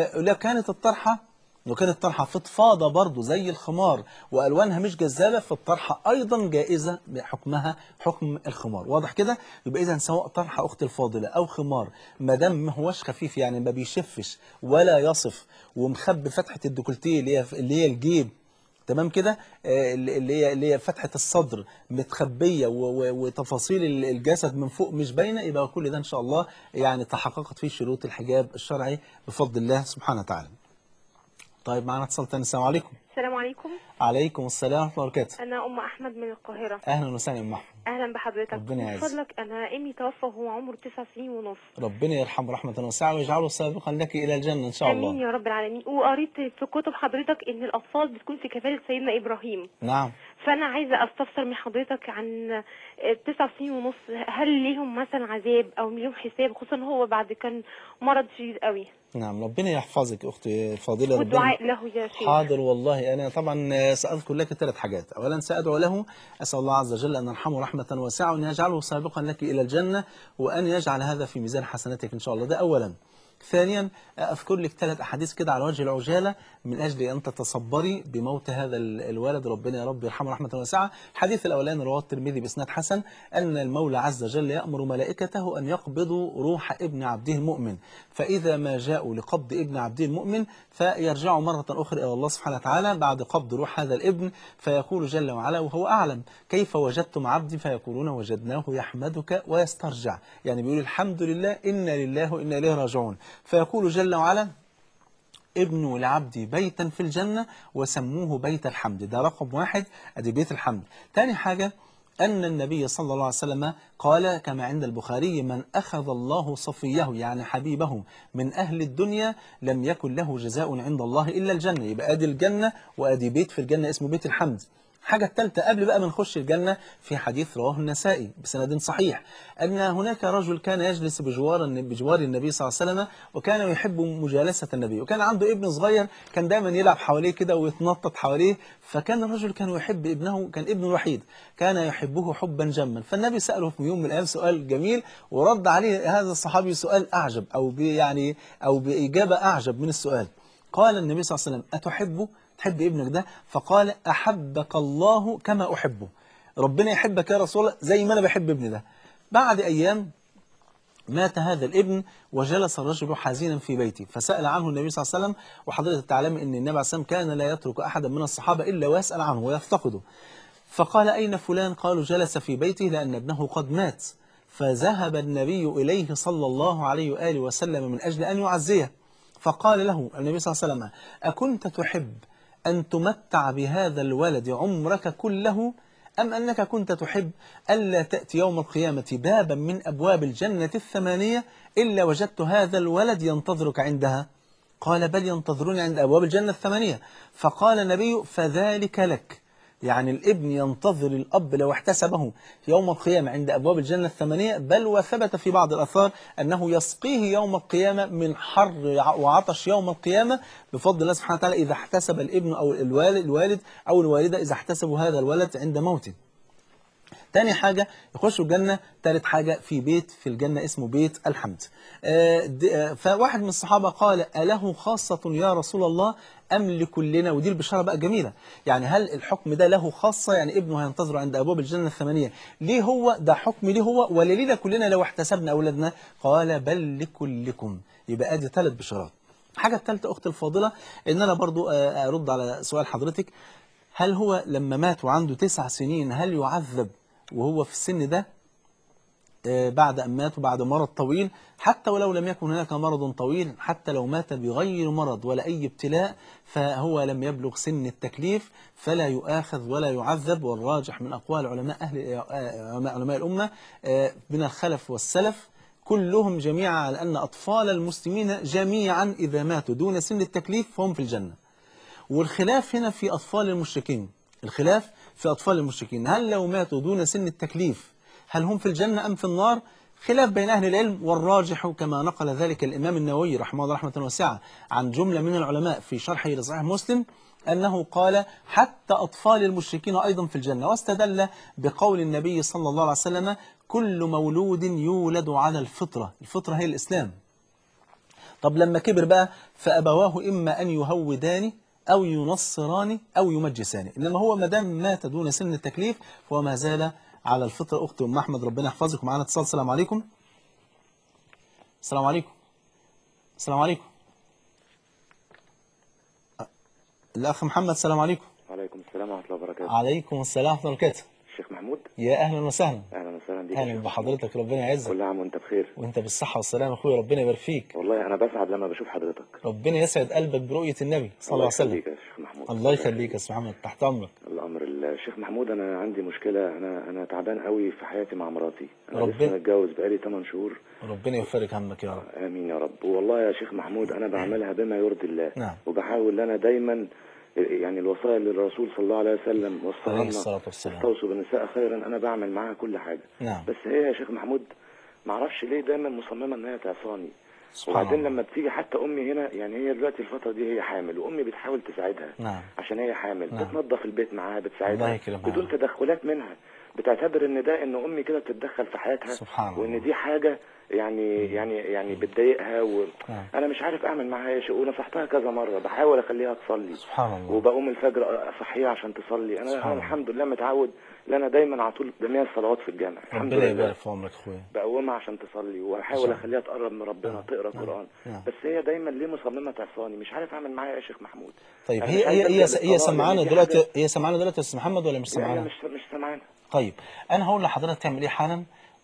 لو كانت طرحة فضفاضة برضو زي الخمار وألوانها مش جذابة، فالطرحة أيضا جائزة بحكمها حكم الخمار. واضح كده؟ يبقى إذا سواء طرحة أختي الفاضلة أو خمار، ما دام ما هوش خفيف يعني ما بيشفش ولا يصف ومخبي فتحة الديكولتيه اللي هي الجيب، تمام كده، اللي هي فتحة الصدر متخبية وتفاصيل الجسد من فوق مش باينة، يبقى كل ده إن شاء الله يعني تحققت فيه شروط الحجاب الشرعي بفضل الله سبحانه وتعالى. طيب معنا اتصال تاني. السلام عليكم. السلام عليكم. عليكم السلام ورحمة الله وبركاته. أنا أم أحمد من القاهرة. أهلا وسهلا يا أم أحمد. أهلا بحضرتك. ربنا من يعزك. فضلك أنا أمي توفى وهو عمره 9 سنين ونص. ربنا يرحمه رحمة واسعة ويجعله سابقا لك إلى الجنة إن شاء الله. آمين يا رب العالمين. وقريت في كتب حضرتك إن الأطفال بتكون في كفالة سيدنا إبراهيم. نعم. فأنا عايزة أستفسر من حضرتك عن 9 سنين ونص، هل ليهم مثلا عذاب أو ليهم حساب، خصوصا هو بعد كان مرض شديد قوي. نعم ربنا يحفظك أختي الفاضلة. والدعاء له يا شيخ. حاضر والله. أنا طبعا سأذكر لك 3 حاجات. أولا سأدعو له، أسأل الله عز وجل أن يرحمه رحمة واسعة وأن يجعله سابقا لك إلى الجنة، وأن يجعل هذا في ميزان حسناتك إن شاء الله. ده أولا. ثانيا أذكر لك 3 أحاديث كده على وجه العجالة من أجل أن تتصبري بموت هذا الولد، ربنا يا رب يرحمه رحمة واسعة. الحديث الأولاني رواه الترمذي بإسناد حسن أن المولى عز وجل يأمر ملائكته أن يقبضوا روح ابن عبده المؤمن، فإذا ما جاءوا لقبض ابن عبده المؤمن فيرجعوا مرة أخرى إلى الله سبحانه وتعالى بعد قبض روح هذا الابن، فيقول جل وعلا وهو أعلم كيف وجدتم عبدي، فيقولون وجدناه يحمدك ويسترجع، يعني بيقول الحمد لله إنا لله وإنا إليه راجعون. فيقول جل وعلا ابنوا لعبدي بيتا في الجنة وسموه بيت الحمد. ده رقم 1، أدي بيت الحمد. تاني حاجة أن النبي صلى الله عليه وسلم قال كما عند البخاري من أخذ الله صفيه يعني حبيبه من أهل الدنيا لم يكن له جزاء عند الله إلا الجنة. يبقى أدي الجنة وأدي بيت في الجنة اسمه بيت الحمد. حاجة الثالثة قبل بقى ما نخش الجنة، في حديث رواه النسائي بسند صحيح أن هناك رجل كان يجلس بجوار النبي صلى الله عليه وسلم، وكان يحب مجالسة النبي، وكان عنده ابن صغير كان دايما يلعب حواليه كده ويتنطط حواليه، فكان الرجل كان يحب ابنه، كان ابنه الوحيد كان يحبه حبا جما. فالنبي سأله في يوم من الأيام سؤال جميل، ورد عليه هذا الصحابي سؤال أعجب أو بإجابة أعجب من السؤال. قال النبي صلى الله عليه وسلم أتحبه؟ تحب ابنك ده؟ فقال أحبك الله كما أحبه. ربنا يحبك يا رسول الله زي ما أنا بحب ابني ده. بعد أيام مات هذا الابن وجلس الرجل حزينا في بيته، فسأل عنه النبي صلى الله عليه وسلم، وحضرتك تعلم أن النبي عليه الصلاة والسلام كان لا يترك أحدا من الصحابة إلا ويسأل عنه ويفتقده. فقال أين فلان؟ قالوا جلس في بيته لأن ابنه قد مات. فذهب النبي إليه صلى الله عليه وآله وسلم من أجل أن يعزيه، فقال له النبي صلى الله عليه وسلم أكنت تحب أن تمتع بهذا الولد عمرك كله، أم أنك كنت تحب ألا تأتي يوم القيامة بابا من أبواب الجنة 8 إلا وجدت هذا الولد ينتظرك عندها؟ قال بل ينتظروني عند أبواب الجنة 8. فقال النبي فذلك لك، يعني الابن ينتظر الأب لو احتسبه في يوم القيامة عند أبواب الجنة الثمانية، بل وثبت في بعض الآثار أنه يسقيه يوم القيامة من حر وعطش يوم القيامة بفضل الله سبحانه وتعالى، إذا احتسب الابن أو الوالد أو الوالدة إذا احتسبوا هذا الولد عند موته. تاني حاجة يخشوا الجنة. تالت حاجة في بيت في الجنة اسمه بيت الحمد. فواحد من الصحابة قال: أله خاصة يا رسول الله أم لكلنا؟ ودي البشارة بقى جميلة. يعني هل الحكم ده له خاصة، يعني ابنه هينتظره عند أبواب الجنة الثمانية، ليه هو ده حكم ليه هو، ولا لينا كلنا لو احتسبنا أولادنا؟ قال: بل لكلكم. يبقى ادي 3 بشارات. الحاجة الثالثة أختي الفاضلة، إن أنا برضو أرد على سؤال حضرتك. هل هو لما مات وعنده 9 سنين هل يعذب وهو في السن ده بعد أن مات وبعد مرض طويل؟ حتى ولو لم يكن هناك مرض طويل، حتى لو مات بغير مرض ولا أي ابتلاء، فهو لم يبلغ سن التكليف فلا يؤاخذ ولا يعذب. والراجح من أقوال علماء الأمة من الخلف والسلف كلهم جميعا على أن أطفال المسلمين جميعا إذا ماتوا دون سن التكليف فهم في الجنة. والخلاف هنا في أطفال المشركين. الخلاف في أطفال المشركين، هل لو ماتوا دون سن التكليف هل هم في الجنة أم في النار؟ خلاف بين أهل العلم، والراجح كما نقل ذلك الإمام النووي رحمه الله رحمة واسعة عن جملة من العلماء في شرحه لصحيح مسلم، أنه قال حتى أطفال المشركين أيضا في الجنة، واستدل بقول النبي صلى الله عليه وسلم: كل مولود يولد على الفطرة. الفطرة هي الإسلام. طب لما كبر بقى فأبواه إما أن يهودان أو ينصران أو يمجسان، إنما هو ما دام مات دون سن التكليف فهو ما زال على الفطرة. أختي أم أحمد ربنا يحفظك، ومعانا اتصال. السلام عليكم. السلام عليكم. السلام عليكم. الأخ محمد. السلام عليكم. وعليكم السلام ورحمة الله وبركاته. عليكم السلام ورحمة الله وبركاته. الشيخ محمود، يا أهلا وسهلا. أهلا وسهلا بك. أهلا بحضرتك، ربنا يعزك. كل عام وأنت بخير. وأنت بالصحة والسلامة يا أخويا، ربنا يبارك فيك. والله أنا بسعد لما بشوف حضرتك. ربنا يسعد قلبك برؤية النبي صلى الله عليه وسلم. الله يخليك يا شيخ محمود. الله يخليك يا أستاذ محمد، تحت أمرك. الأمر الشيخ محمود، أنا عندي مشكلة. أنا تعبان قوي في حياتي مع مراتي. أنا ربنا لسه متجوز بقالي 8 شهور. ربنا يفرج همك يا رب. آمين يا رب. والله يا شيخ محمود أنا بعملها بما يرضي الله. نعم. وبحاول أنا دايما يعني الوصايا اللي الرسول صلى الله عليه وسلم وصاها عليه لنا، الصلاة والسلام. استوصوا بالنساء خيرا، أنا بعمل معاها كل حاجة. نعم. بس هي يا شيخ محمود معرفش ليه دايما مصممة إن هي تعصاني. سبحان وبعدين الله. لما بتيجي حتى امي هنا، يعني هي دلوقتي الفتره دي هي حامل، وامي بتحاول تساعدها. نعم. عشان هي حامل. نعم. بتنظف البيت معاها، الله بتساعدها يكرمها. بدون تدخلات منها. بتعتبر ان ده ان امي كده بتتدخل في حياتها. سبحان الله. وان دي حاجه يعني بتضايقها. نعم. وانا مش عارف اعمل معاها ايه. ونصحتها كذا مره، بحاول اخليها تصلي. سبحان الله. وبقوم الفجر اصحيها عشان تصلي. انا الحمد لله متعود ان انا دايما على طول جميع الصلوات في الجامع. الحمد ربنا لله. يبارك في عمرك اخويا. بقومها عشان تصلي، واحاول اخليها تقرب من ربنا، تقرا قران. نعم. بس هي دايما ليه مصممه تعصاني؟ مش عارف اعمل معاها يا شيخ محمود. طيب أنا هي مش عايز هي أبدأ هي بالقضاء سمعانا لأن دي دلوقتي، حاجة- هي سمعانا دلوقتي يا استاذ محمد ولا مش لا، هي سمعانا؟ مش سامعانا. طيب انا هقول لحضرتك تعمل ايه حالا،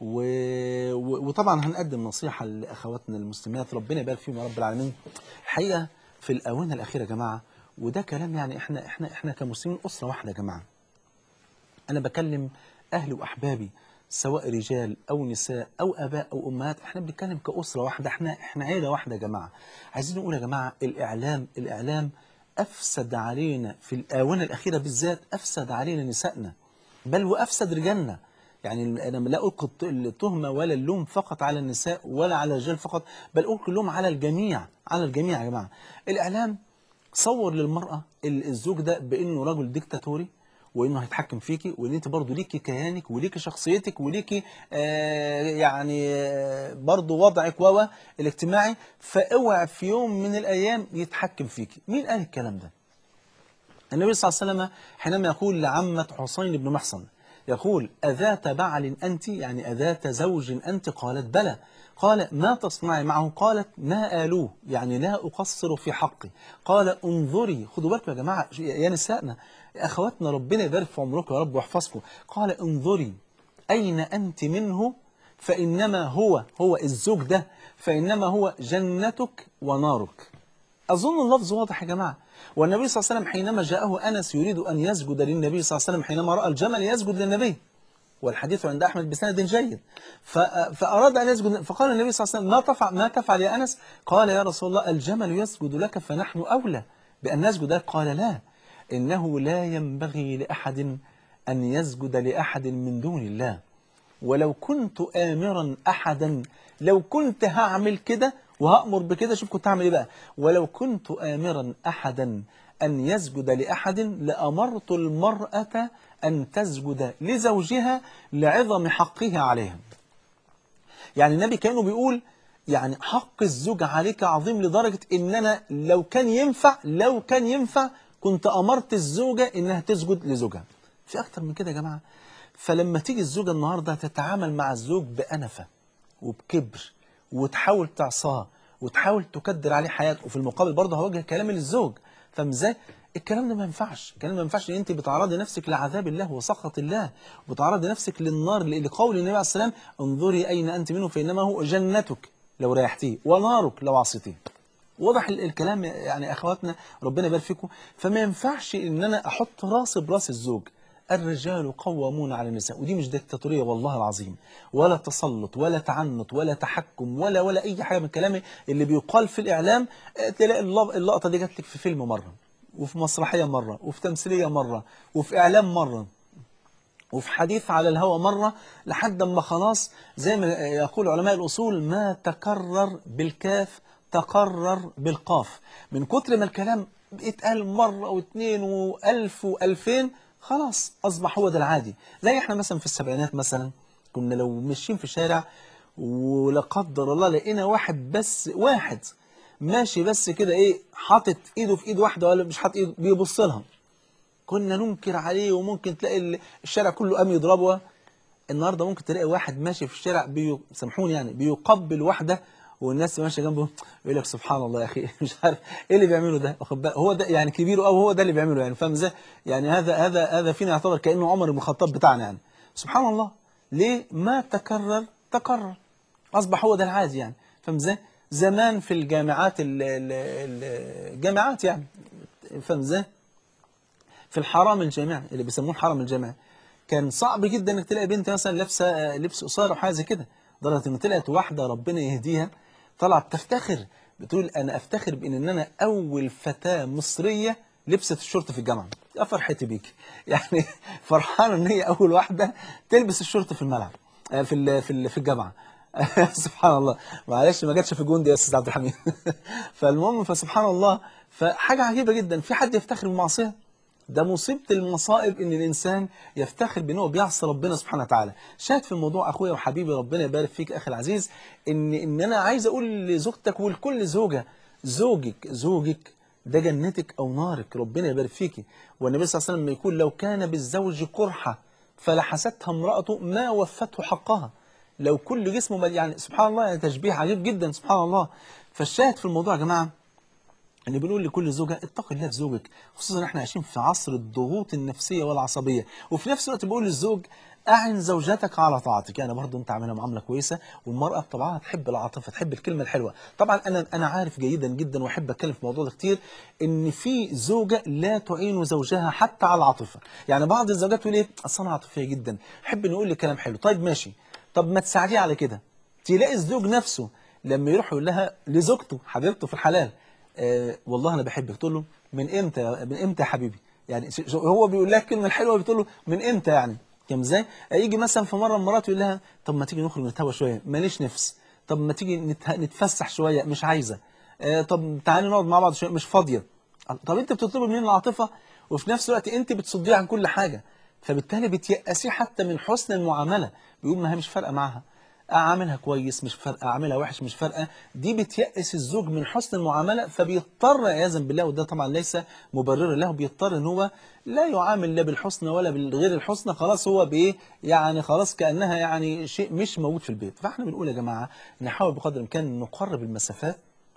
وطبعا هنقدم نصيحه لاخواتنا المسلمات ربنا يبارك فيهم يا رب العالمين. الحقيقه في الاونه الاخيره يا جماعه، وده كلام يعني احنا كمسلمين اسره واحده يا جماعه. انا بكلم اهلي واحبابي سواء رجال او نساء او اباء او امهات، احنا بنتكلم كاسره واحده، احنا عيله واحده يا جماعه. عايزين نقول يا جماعه الاعلام افسد علينا في الاونه الاخيره بالذات، افسد علينا نسائنا بل وافسد رجالنا. يعني انا لا القي التهمه ولا اللوم فقط على النساء ولا على الرجال فقط، بل القي اللوم على الجميع، على الجميع يا جماعه. الاعلام صور للمراه الزوج ده بانه رجل ديكتاتوري، وانه هيتحكم فيكي، وان انت برضه ليكي كيانك وليكي شخصيتك وليكي برضه وضعك الاجتماعي، فاوعى في يوم من الايام يتحكم فيكي. مين قال الكلام ده؟ النبي صلى الله عليه وسلم حينما يقول لعمة حسين بن محصن، يقول: أذات بعل أنت؟ يعني أذات زوج أنت؟ قالت: بلى. قال: ما تصنعي معه؟ قالت: ما آلوه، يعني لا أقصر في حقي. قال: انظري، خدوا بالكم يا جماعة يا نسائنا أخواتنا ربنا يبارك في عمركم يا رب ويحفظكم. قال: انظري أين أنت منه، فإنما هو الزوج ده، فإنما هو جنتك ونارك. أظن اللفظ واضح يا جماعة. والنبي صلى الله عليه وسلم حينما جاءه أنس يريد أن يسجد للنبي صلى الله عليه وسلم حينما رأى الجمل يسجد للنبي، والحديث عند أحمد بسند جيد، فأراد أن يسجد، فقال النبي صلى الله عليه وسلم: ما تفعل يا أنس؟ قال: يا رسول الله الجمل يسجد لك فنحن أولى بأن نسجد لك. قال: لا، إنه لا ينبغي لأحد أن يسجد لأحد من دون الله. ولو كنت آمرا أحدا، لو كنت هعمل كده وهأمر بكده، شوف كنت هعمل إيه بقى، ولو كنت آمرا أحدا أن يسجد لأحد لأمرت المرأة أن تسجد لزوجها لعظم حقه عليها. يعني النبي كانوا بيقول يعني حق الزوج عليك عظيم لدرجة إن أنا لو كان ينفع كنت أمرت الزوجة إنها تسجد لزوجها. في أكتر من كده يا جماعة. فلما تيجي الزوجة النهاردة تتعامل مع الزوج بأنفة وبكبر وتحاول تعصاه وتحاول تكدر عليه حياته، وفي المقابل برضه هوجه كلامي للزوج، فاهم ازاي؟ الكلام ده ما ينفعش، الكلام ما ينفعش ان انت بتعرضي نفسك لعذاب الله وسخط الله، وبتعرضي نفسك للنار، لقول النبي عليه السلام انظري اين انت منه فانما هو جنتك لو ريحتيه ونارك لو عصيتيه. واضح الكلام يعني اخواتنا، ربنا يبارك فيكم. فما ينفعش ان انا احط راسي براس الزوج. الرجال قوامون على النساء، ودي مش ديكتاتوريه والله العظيم، ولا تسلط ولا تعنت ولا تحكم ولا اي حاجه من الكلام اللي بيقال في الاعلام. تلاقي اللقطه دي جات لك في فيلم مره، وفي مسرحيه مره، وفي تمثيليه مره، وفي اعلام مره، وفي حديث على الهوى مرة، لحد ما خلاص زي ما يقول علماء الأصول ما تكرر بالكاف تقرر بالقاف. من كتر ما الكلام اتقال مرة واثنين وألف وألفين خلاص أصبح هو ده العادي. زي احنا مثلا في السبعينات مثلا كنا لو ماشيين في شارع ولا قدر الله لقينا واحد ماشي بس كده ايه حاطط ايده في ايد واحدة ولا مش حاطط ايده بيبص لها، كنا ننكر عليه وممكن تلاقي الشارع كله قام يضربه. النهارده ممكن تلاقي واحد ماشي في الشارع سامحوني يعني بيقبل واحدة والناس ماشيه جنبه يقول لك سبحان الله يا اخي مش عارف ايه اللي بيعمله ده، هو ده يعني كبير او هو ده اللي بيعمله يعني، فاهم ازاي؟ يعني هذا فينا يعتبر كانه عمر بن الخطاب بتاعنا يعني. سبحان الله، ليه؟ ما تكرر اصبح هو ده العادي يعني، فاهم ازاي؟ زمان في الجامعات الجامعات يعني، فاهم ازاي؟ في الحرم الجامعي اللي بيسموه الحرم الجامعي كان صعب جدا انك تلاقي بنت مثلا لابسه لبس قصير او حاجه زي كده، لدرجه ان طلعت واحده ربنا يهديها طلعت بتفتخر بتقول انا افتخر بان انا اول فتاه مصريه لبست الشورت في الجامعه. يا فرحتي بيك يعني فرحانه ان هي اول واحده تلبس الشورت في الملعب في الجامعه سبحان الله، معلش ما جاتش في جون دي يا استاذ عبد الحميد فالمهم فسبحان الله، فحاجه عجيبه جدا في حد يفتخر بالمعصيه؟ ده مصيبة المصائب ان الانسان يفتخر بانه بيعصي ربنا سبحانه وتعالى. شاهد في الموضوع اخويا وحبيبي ربنا يبارك فيك اخي العزيز، ان انا عايز اقول لزوجتك ولكل زوجة، زوجك ده جنتك او نارك، ربنا يبارك فيكي. والنبي صلى الله عليه وسلم يقول لو كان بالزوج قرحة فلحستها امرأته ما وفته حقها. لو كل جسمه يعني سبحان الله، يعني تشبيه عجيب جدا سبحان الله. فالشاهد في الموضوع يا جماعة اللي بنقول لكل زوجة اتقي الله في زوجك، خصوصا احنا عايشين في عصر الضغوط النفسية والعصبية. وفي نفس الوقت بقول للزوج أعن زوجتك على طاعتك، يعني برضه انت عاملها معاملة كويسة، والمرأة بطبعها تحب العاطفة تحب الكلمة الحلوة. طبعا انا عارف جيدا جدا واحب اتكلم في الموضوع ده كتير ان في زوجة لا تعين زوجها حتى على العاطفة. يعني بعض الزوجات تقول ايه اصل انا عاطفية جدا احب نقول لي كلام حلو، طيب ماشي، طب ما تساعديه على كده. تلاقي الزوج نفسه لما يروح يقول لها لزوجته حبيبته في الحلال والله انا بحبك، تقول له من امتى يا حبيبي؟ يعني هو بيقول لها الكلمه الحلوه بتقول له من امتى يعني؟ كم ازاي؟ يجي مثلا في مره مراته يقول لها طب ما تيجي نخرج نتهوى شويه، ماليش نفس، طب ما تيجي نتفسح شويه، مش عايزه، طب تعالي نقعد مع بعض شويه، مش فاضيه. طب انت بتطلب منين العاطفه وفي نفس الوقت انت بتصديه عن كل حاجه، فبالتالي بتيأسيه حتى من حسن المعامله، بيقول ما هي مش فارقه معاها، اعملها كويس مش فارقه، اعملها وحش مش فارقه. دي بتيأس الزوج من حسن المعامله، فبيضطر عياذا بالله، وده طبعا ليس مبررا له، بيضطر ان هو لا يعامل لا بالحسنى ولا بالغير الحسنى، خلاص هو بايه يعني، خلاص كانها يعني شيء مش موجود في البيت. فاحنا بنقول يا جماعه نحاول بقدر الامكان نقرب المسافات.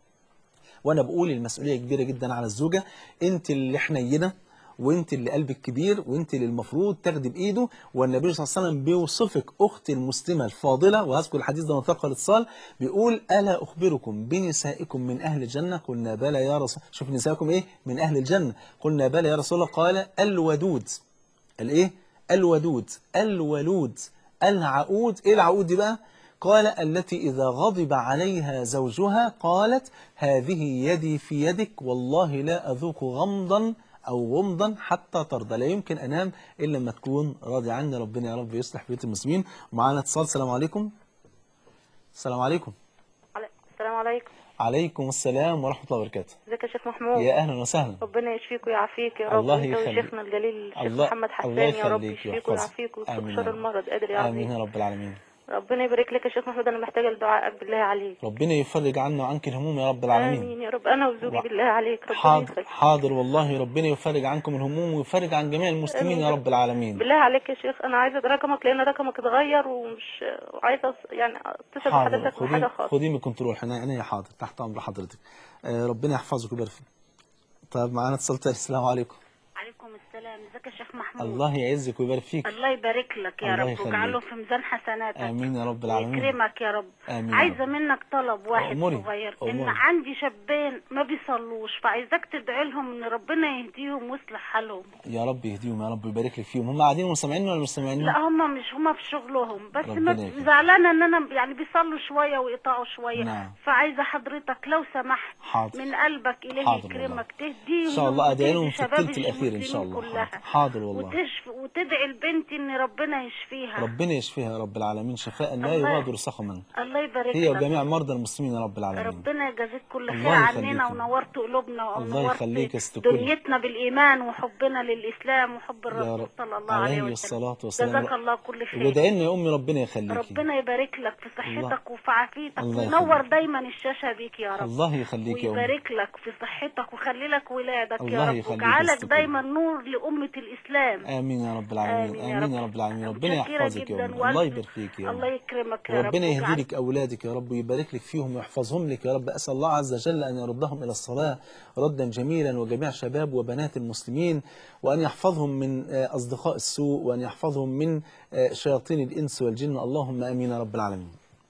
وانا بقول المسؤوليه كبيره جدا على الزوجه، انت اللي حنينه وانت اللي قلبك كبير وانت اللي المفروض تاخدي بايده. والنبي صلى الله عليه وسلم بيوصفك اختي المسلمه الفاضله، وهذكر الحديث ده نطاق الاتصال، بيقول الا اخبركم بنسائكم من اهل الجنه؟ قلنا بلى يا رسول، شوف نسائكم ايه من اهل الجنه، قلنا بلى يا رسول الله، قال الودود، الايه؟ الودود، الولود، العقود. ايه العقود دي بقى؟ قال التي إذا غضب عليها زوجها قالت هذه يدي في يدك والله لا أذوق غمضا أو غمضا حتى ترضى، لا يمكن أنام إلا لما تكون راضي عني. ربنا يا رب يصلح بيوت المسلمين. ومعانا اتصال. السلام عليكم. السلام عليكم. السلام عليكم. عليكم السلام ورحمة الله وبركاته. ازيك يا شيخ محمود؟ يا أهلا وسهلا. ربنا يشفيك ويعافيك يا رب. الله انت يخليك. وشيخنا الجليل الشيخ الله محمد حسان الله يا رب يخليك يشفيك ويحفظك. ويعافيك ويكفيك آمين شر يا رب. المرض قادر آمين يعافيك. يا رب العالمين. ربنا يبارك لك يا شيخ محمود، انا محتاجه لدعائك بالله عليك. ربنا يفرج عنا وعنك الهموم يا رب العالمين. امين يا رب، انا وزوجي بالله عليك. ربنا حاضر يخليك. حاضر والله، ربنا يفرج عنكم الهموم ويفرج عن جميع المسلمين يا رب العالمين. بالله عليك يا شيخ، انا عايزه رقمك لان رقمك اتغير ومش عايزه يعني اتصل حاضر، بحضرتك بحاجه خاصه. خدي من كنترول عينيا. حاضر، تحت امر حضرتك. ربنا يحفظك ويبارك فيك. طيب معانا اتصال تاني. السلام عليكم. عليكم السلام. ازيك يا شيخ محمود؟ الله يعزك ويبارك فيك. الله يبارك لك يا الله رب يخليك. واجعله في ميزان حسناتك. امين يا رب العالمين. ويكرمك يا رب. آمين يا عايزه رب. منك طلب واحد أموري. صغير. أموري. ان عندي شابين ما بيصلوش، فعايزاك تدعي لهم ان ربنا يهديهم ويصلح حالهم. يا رب يهديهم يا رب ويبارك لك فيهم. هم قاعدين وسامعيننا ولا مش سامعيننا؟ لا هم مش، هم في شغلهم بس. ربنا ما يكرمك. زعلانه ان انا يعني بيصلوا شويه ويقطعوا شويه. نعم. فعايزه حضرتك لو سمحت حاضر. من قلبك اليه حاضر يكرمك تهديهم ان شاء الله ادعي لهم وتهدي في شباب الثلث الاخير ان شاء المسلمين الله. كلها. حاضر والله. وتدعي لبنتي ان ربنا يشفيها. ربنا يشفيها يا رب العالمين شفاء لا الله يغادر سقما. الله يبارك هي لك. وجميع مرضى المسلمين يا رب العالمين. ربنا يجازيك كل خير الله عننا يخليك. ونورت قلوبنا الله ونورت يخليك يا ست كل. دنيتنا بالإيمان وحبنا للإسلام وحب يا الرسول رب صلى الله عليه عليه وسلم. الصلاة والسلام. جزاك الله كل خير. وادعي لنا يا امي ربنا يخليكي. ربنا يبارك لك في صحتك وفي عافيتك الله وينور يخليك. دايما الشاشة بيك يا رب. الله يخليك يا امي. ويبارك لك في صحتك ويخلي لك ولادك الله يا رب، يخليك يا ويجعلك ست كل. دايما نور لأمة الإسلام. امين يا رب العالمين. امين يا رب العالمين. ربنا متشكرة يحفظك يا جدا امي. وألف- الله يبارك فيك يا الله امي. يكرمك يا رب. ربنا يهدي ويجعل- لك اولادك يا رب ويبارك لك فيهم ويحفظهم لك يا رب. اسال الله عز وجل ان يردهم الى الصلاه ردا جميلا، وجميع شباب وبنات المسلمين، وان يحفظهم من اصدقاء السوء، وان يحفظهم من شياطين الانس والجن. اللهم امين يا رب العالمين.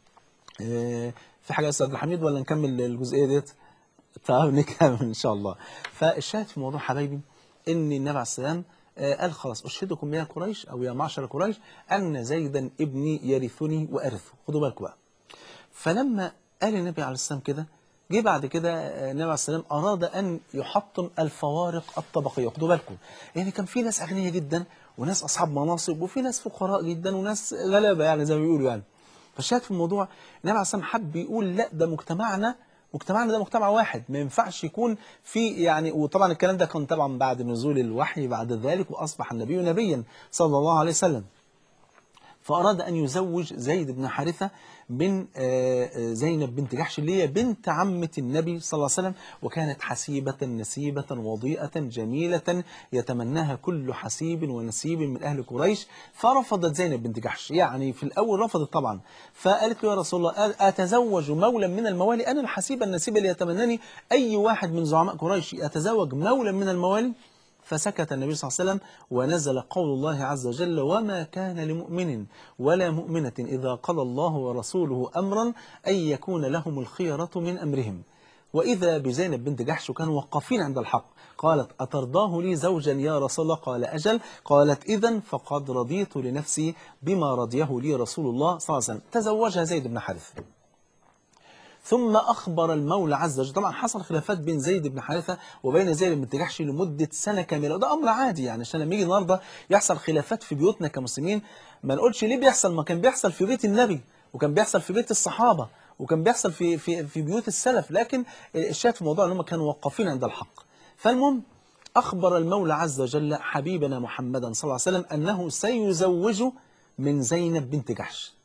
في حاجه يا استاذ عبد الحميد ولا نكمل الجزئيه ديت؟ طيب نكمل ان شاء الله. فالشاهد في الموضوع حبايبي ان النبي عليه السلام قال خلاص اشهدكم يا قريش او يا معشر قريش ان زيدا ابني يرثني وارثه. خدوا بالكم بقى. فلما قال النبي عليه السلام كده، جه بعد كده النبي عليه السلام اراد ان يحطم الفوارق الطبقيه. خدوا بالكم، يعني كان في ناس اغنياء جدا وناس اصحاب مناصب وفي ناس فقراء جدا وناس غلابه يعني زي ما بيقولوا يعني. فالشاهد في الموضوع النبي عليه السلام حب يقول لا، ده مجتمعنا ده مجتمع واحد، ما ينفعش يكون في يعني. وطبعا الكلام ده كان طبعا بعد نزول الوحي بعد ذلك، واصبح النبي نبيا صلى الله عليه وسلم. فأراد أن يزوج زيد بن حارثة من زينب بنت جحش اللي هي بنت عمة النبي صلى الله عليه وسلم، وكانت حسيبة نسيبة وضيئة جميلة يتمناها كل حسيب ونسيب من أهل قريش. فرفضت زينب بنت جحش، يعني في الأول رفضت طبعا. فقالت له يا رسول الله أتزوج مولا من الموالي؟ أنا الحسيبة النسيبة اللي يتمناني أي واحد من زعماء قريش أتزوج مولا من الموالي؟ فسكت النبي صلى الله عليه وسلم، ونزل قول الله عز وجل وما كان لمؤمن ولا مؤمنة إذا قضى الله ورسوله أمرا أن يكون لهم الخيرة من أمرهم. وإذا بزينب بنت جحش كانوا وقفين عند الحق. قالت أترضاه لي زوجا يا رسول الله؟ قال أجل. قالت إذن فقد رضيت لنفسي بما رضيه لي رسول الله صلى الله عليه وسلم. تزوجها زيد بن حارثة. ثم أخبر المولى عز وجل، طبعا حصل خلافات بين زيد بن حارثة وبين زيد بن جحش لمدة سنة كاملة، وده أمر عادي يعني. عشان لما يجي النهارده يحصل خلافات في بيوتنا كمسلمين ما نقولش ليه بيحصل، ما كان بيحصل في بيت النبي وكان بيحصل في بيت الصحابة وكان بيحصل في بيوت السلف، لكن الشاهد في الموضوع أنهم كانوا موقفين عند الحق. فالمهم أخبر المولى عز وجل حبيبنا محمدا صلى الله عليه وسلم أنه سيزوج من زينب بنت جحش.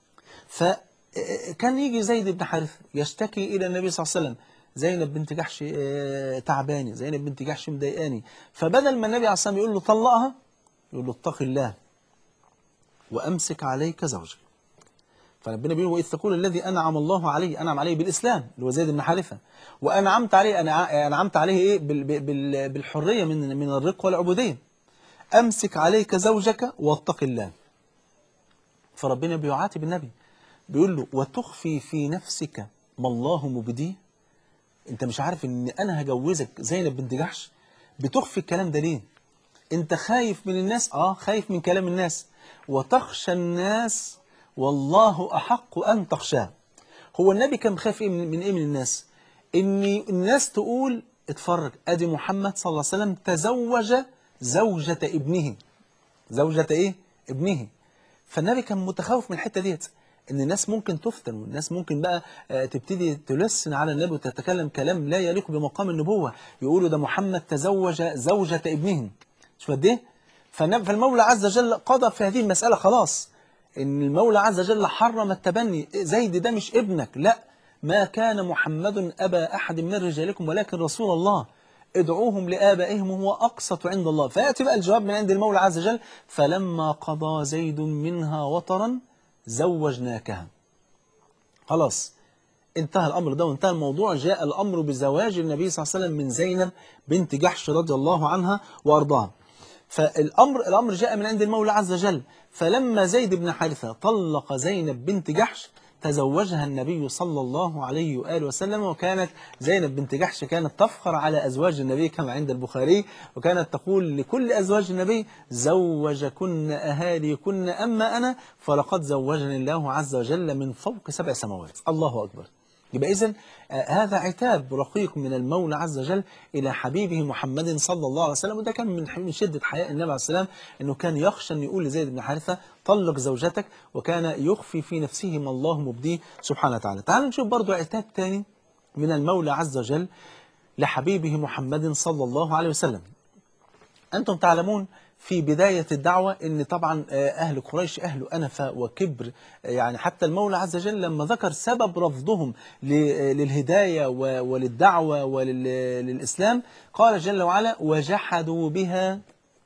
كان يجي زيد بن حارثة يشتكي إلى النبي صلى الله عليه وسلم زينب بنت جحش تعباني، زينب بنت جحش مضايقاني. فبدل ما النبي عليه الصلاة والسلام يقول له طلقها، يقول له اتق الله وأمسك عليك زوجك. فربنا بيقول وإذ تقول الذي أنعم الله عليه، أنعم عليه بالإسلام اللي هو زيد بن حارثة، وأنعمت عليه أنعمت عليه إيه بالحرية من الرق والعبودية، أمسك عليك زوجك واتق الله. فربنا بيعاتب النبي بيقول له وتخفي في نفسك ما الله مبديه؟ انت مش عارف ان انا هجوزك زينب بنت جحش؟ بتخفي الكلام ده ليه؟ انت خايف من الناس؟ خايف من كلام الناس. وتخشى الناس والله احق ان تخشاه. هو النبي كان خايف من الناس؟ ان الناس تقول اتفرج، ادي محمد صلى الله عليه وسلم تزوج زوجة ابنه. زوجة ايه؟ ابنه. فالنبي كان متخوف من الحتة ديت، ان الناس ممكن تفتن، والناس ممكن بقى تبتدي تلسن على النبي وتتكلم كلام لا يليق بمقام النبوة، يقولوا ده محمد تزوج زوجة ابنه. شوف قد ايه؟ فالمولى عز وجل قضى في هذه المسألة خلاص، ان المولى عز وجل حرم التبني. زيد ده مش ابنك، لا، ما كان محمد أبا أحد من رجالكم ولكن رسول الله، ادعوهم لآبائهم وهو أقسط عند الله. فيأتي بقى الجواب من عند المولى عز وجل: فلما قضى زيد منها وطرا زوجناكها. خلاص انتهى الأمر ده وانتهى الموضوع. جاء الأمر بزواج النبي صلى الله عليه وسلم من زينب بنت جحش رضي الله عنها وأرضاها. فالأمر جاء من عند المولى عز وجل. فلما زيد بن حارثة طلق زينب بنت جحش تزوجها النبي صلى الله عليه وآله وسلم. وكانت زينب بنت جحش كانت تفخر على أزواج النبي كما عند البخاري، وكانت تقول لكل أزواج النبي: زوجكن أهاليكن، أما أنا فلقد زوجني الله عز وجل من فوق 7 سماوات. الله أكبر. يبقى إذن هذا عتاب رقيق من المولى عز وجل إلى حبيبه محمد صلى الله عليه وسلم. وده كان من شدة حياء النبي عليه السلام، أنه كان يخشى أن يقول لزيد بن حارثة: طلق زوجتك، وكان يخفي في نفسه ما الله مبديه سبحانه وتعالى. تعالوا نشوف برضو عتاب تاني من المولى عز وجل لحبيبه محمد صلى الله عليه وسلم. أنتم تعلمون في بداية الدعوة أن طبعا أهل قريش أهل أنفة وكبر، يعني حتى المولى عز وجل لما ذكر سبب رفضهم للهداية وللدعوة وللإسلام قال جل وعلا: وجحدوا بها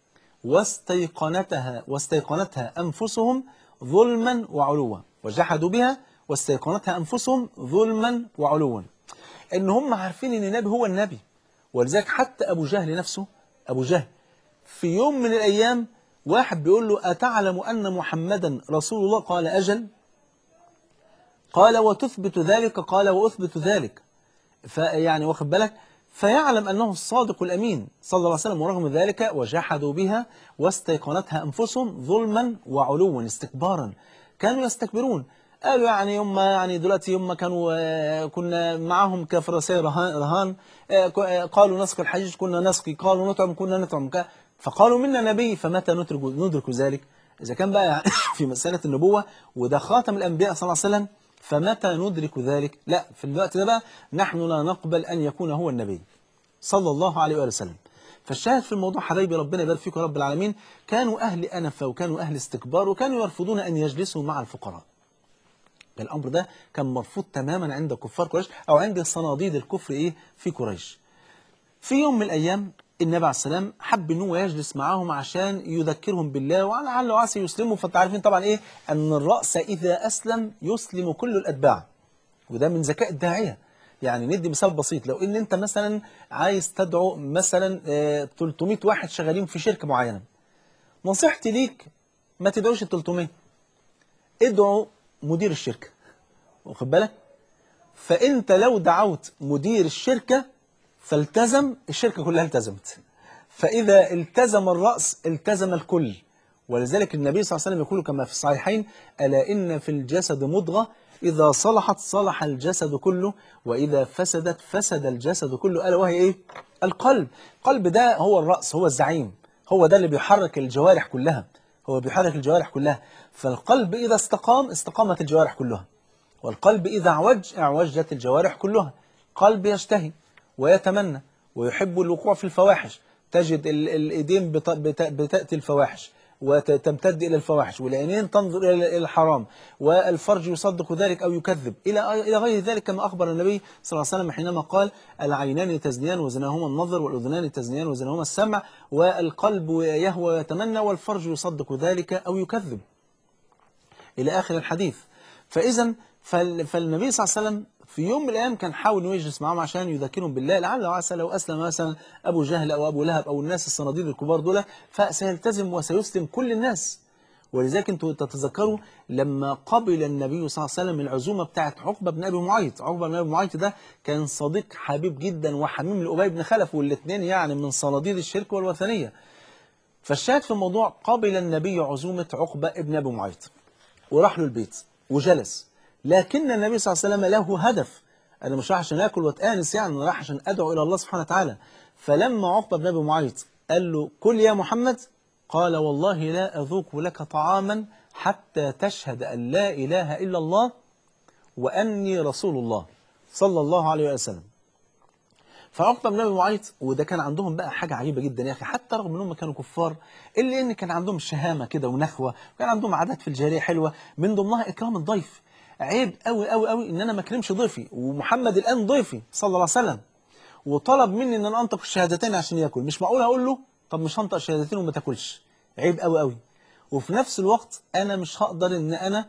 واستيقنتها أنفسهم ظلما وعلوا. وجحدوا بها واستيقنتها أنفسهم ظلما وعلوا. إن هم عارفين أن النبي هو النبي، ولذلك حتى أبو جهل نفسه، أبو جهل في يوم من الأيام واحد بيقول له: أتعلم أن محمدا رسول الله؟ قال: أجل. قال: وتثبت ذلك؟ قال: وأثبت ذلك. فيعني واخد بالك، فيعلم أنه الصادق الأمين صلى الله عليه وسلم. ورغم ذلك وجحدوا بها واستيقنتها أنفسهم ظلما وعلوا، استكبارا. كانوا يستكبرون، قالوا يعني دلوقتي يوم ما كنا معهم كفرسي رهان، قالوا نسقي الحجيج كنا نسقي، قالوا نطعم كنا نطعم، فقالوا منا نبي فمتى ندرك ذلك؟ إذا كان بقى في مسألة النبوة وده خاتم الأنبياء صلى الله عليه وسلم، فمتى ندرك ذلك؟ لا، في الوقت ده بقى نحن لا نقبل أن يكون هو النبي صلى الله عليه وآله وسلم. فالشاهد في الموضوع حبايبي، ربنا يبارك فيكم رب العالمين، كانوا أهل أنفة وكانوا أهل استكبار، وكانوا يرفضون أن يجلسوا مع الفقراء. الأمر ده كان مرفوض تماما عند كفار قريش أو عند صناديد الكفر في قريش. في يوم من الأيام النبي عليه السلام حب أنه يجلس معهم عشان يذكرهم بالله ولعله عسى يسلموا. فانتوا عارفين طبعا أن الرأس إذا أسلم يسلم كل الأتباع، وده من ذكاء الداعية. يعني ندي مثال بسيط، لو ان انت مثلا عايز تدعو مثلا 300 واحد شغالين في شركة معينة، نصيحتي ليك ما تدعوش ال 300، ادعو مدير الشركة، واخد بالك؟ فانت لو دعوت مدير الشركة فالتزم، الشركة كلها التزمت. فإذا التزم الرأس التزم الكل. ولذلك النبي صلى الله عليه وسلم يقول كما في الصحيحين: ألا إن في الجسد مضغة إذا صلحت صلح الجسد كله وإذا فسدت فسد الجسد كله، ألا وهي القلب. القلب ده هو الرأس، هو الزعيم، هو ده اللي بيحرك الجوارح كلها، هو بيحرك الجوارح كلها. فالقلب إذا استقام استقامت الجوارح كلها، والقلب إذا اعوجت الجوارح كلها. قلب يشتهي ويتمنى ويحب الوقوع في الفواحش، تجد الإيدين بتأتي الفواحش وتمتد إلى الفواحش، والعينين تنظر إلى الحرام، والفرج يصدق ذلك أو يكذب إلى غير ذلك، كما أخبر النبي صلى الله عليه وسلم حينما قال: العينان تزنيان وزناهما النظر، والأذنان تزنيان وزناهما السمع، والقلب يهوى ويتمنى، والفرج يصدق ذلك أو يكذب، إلى آخر الحديث. فإذا فالنبي صلى الله عليه وسلم في يوم من الأيام كان حاول إنه يجلس معهم عشان يذكرهم بالله، لعل وعسى لو أسلم مثلا أبو جهل أو أبو لهب أو الناس الصناديد الكبار دول فسيلتزم وسيسلم كل الناس. ولذلك أنتوا تتذكروا لما قبل النبي صلى الله عليه وسلم العزومة بتاعت عقبة بن أبي معيط. عقبة بن أبي معيط ده كان صديق حبيب جدا وحميم لأبي بن خلف، والاثنين يعني من صناديد الشرك والوثنية. فالشاهد في الموضوع، قبل النبي عزومة عقبة بن أبي معيط وراح له البيت وجلس، لكن النبي صلى الله عليه وسلم له هدف أنا مش رايح عشان آكل وأتآنس، يعني أنا رايح عشان أدعو إلى الله سبحانه وتعالى. فلما عقبة بن أبي معيط قال له كل يا محمد، قال والله لا أذوق لك طعاما حتى تشهد أن لا إله إلا الله وأني رسول الله صلى الله عليه وسلم. فعقبة بن أبي معيط، وده كان عندهم بقى حاجة عجيبة جدا يا أخي، حتى رغم أنهم كانوا كفار إلا إن كان عندهم شهامة كده ونخوة، وكان عندهم عادات في الجاهلية حلوة، من ضمنها إكرام الضيف. عيب قوي قوي قوي إن أنا ما أكرمش ضيفي، ومحمد الآن ضيفي صلى الله عليه وسلم، وطلب مني إن أنا أنطق الشهادتين عشان يأكل. مش معقول أقول له طب مش هنطق الشهادتين وما تاكلش، عيب قوي قوي. وفي نفس الوقت أنا مش هقدر إن أنا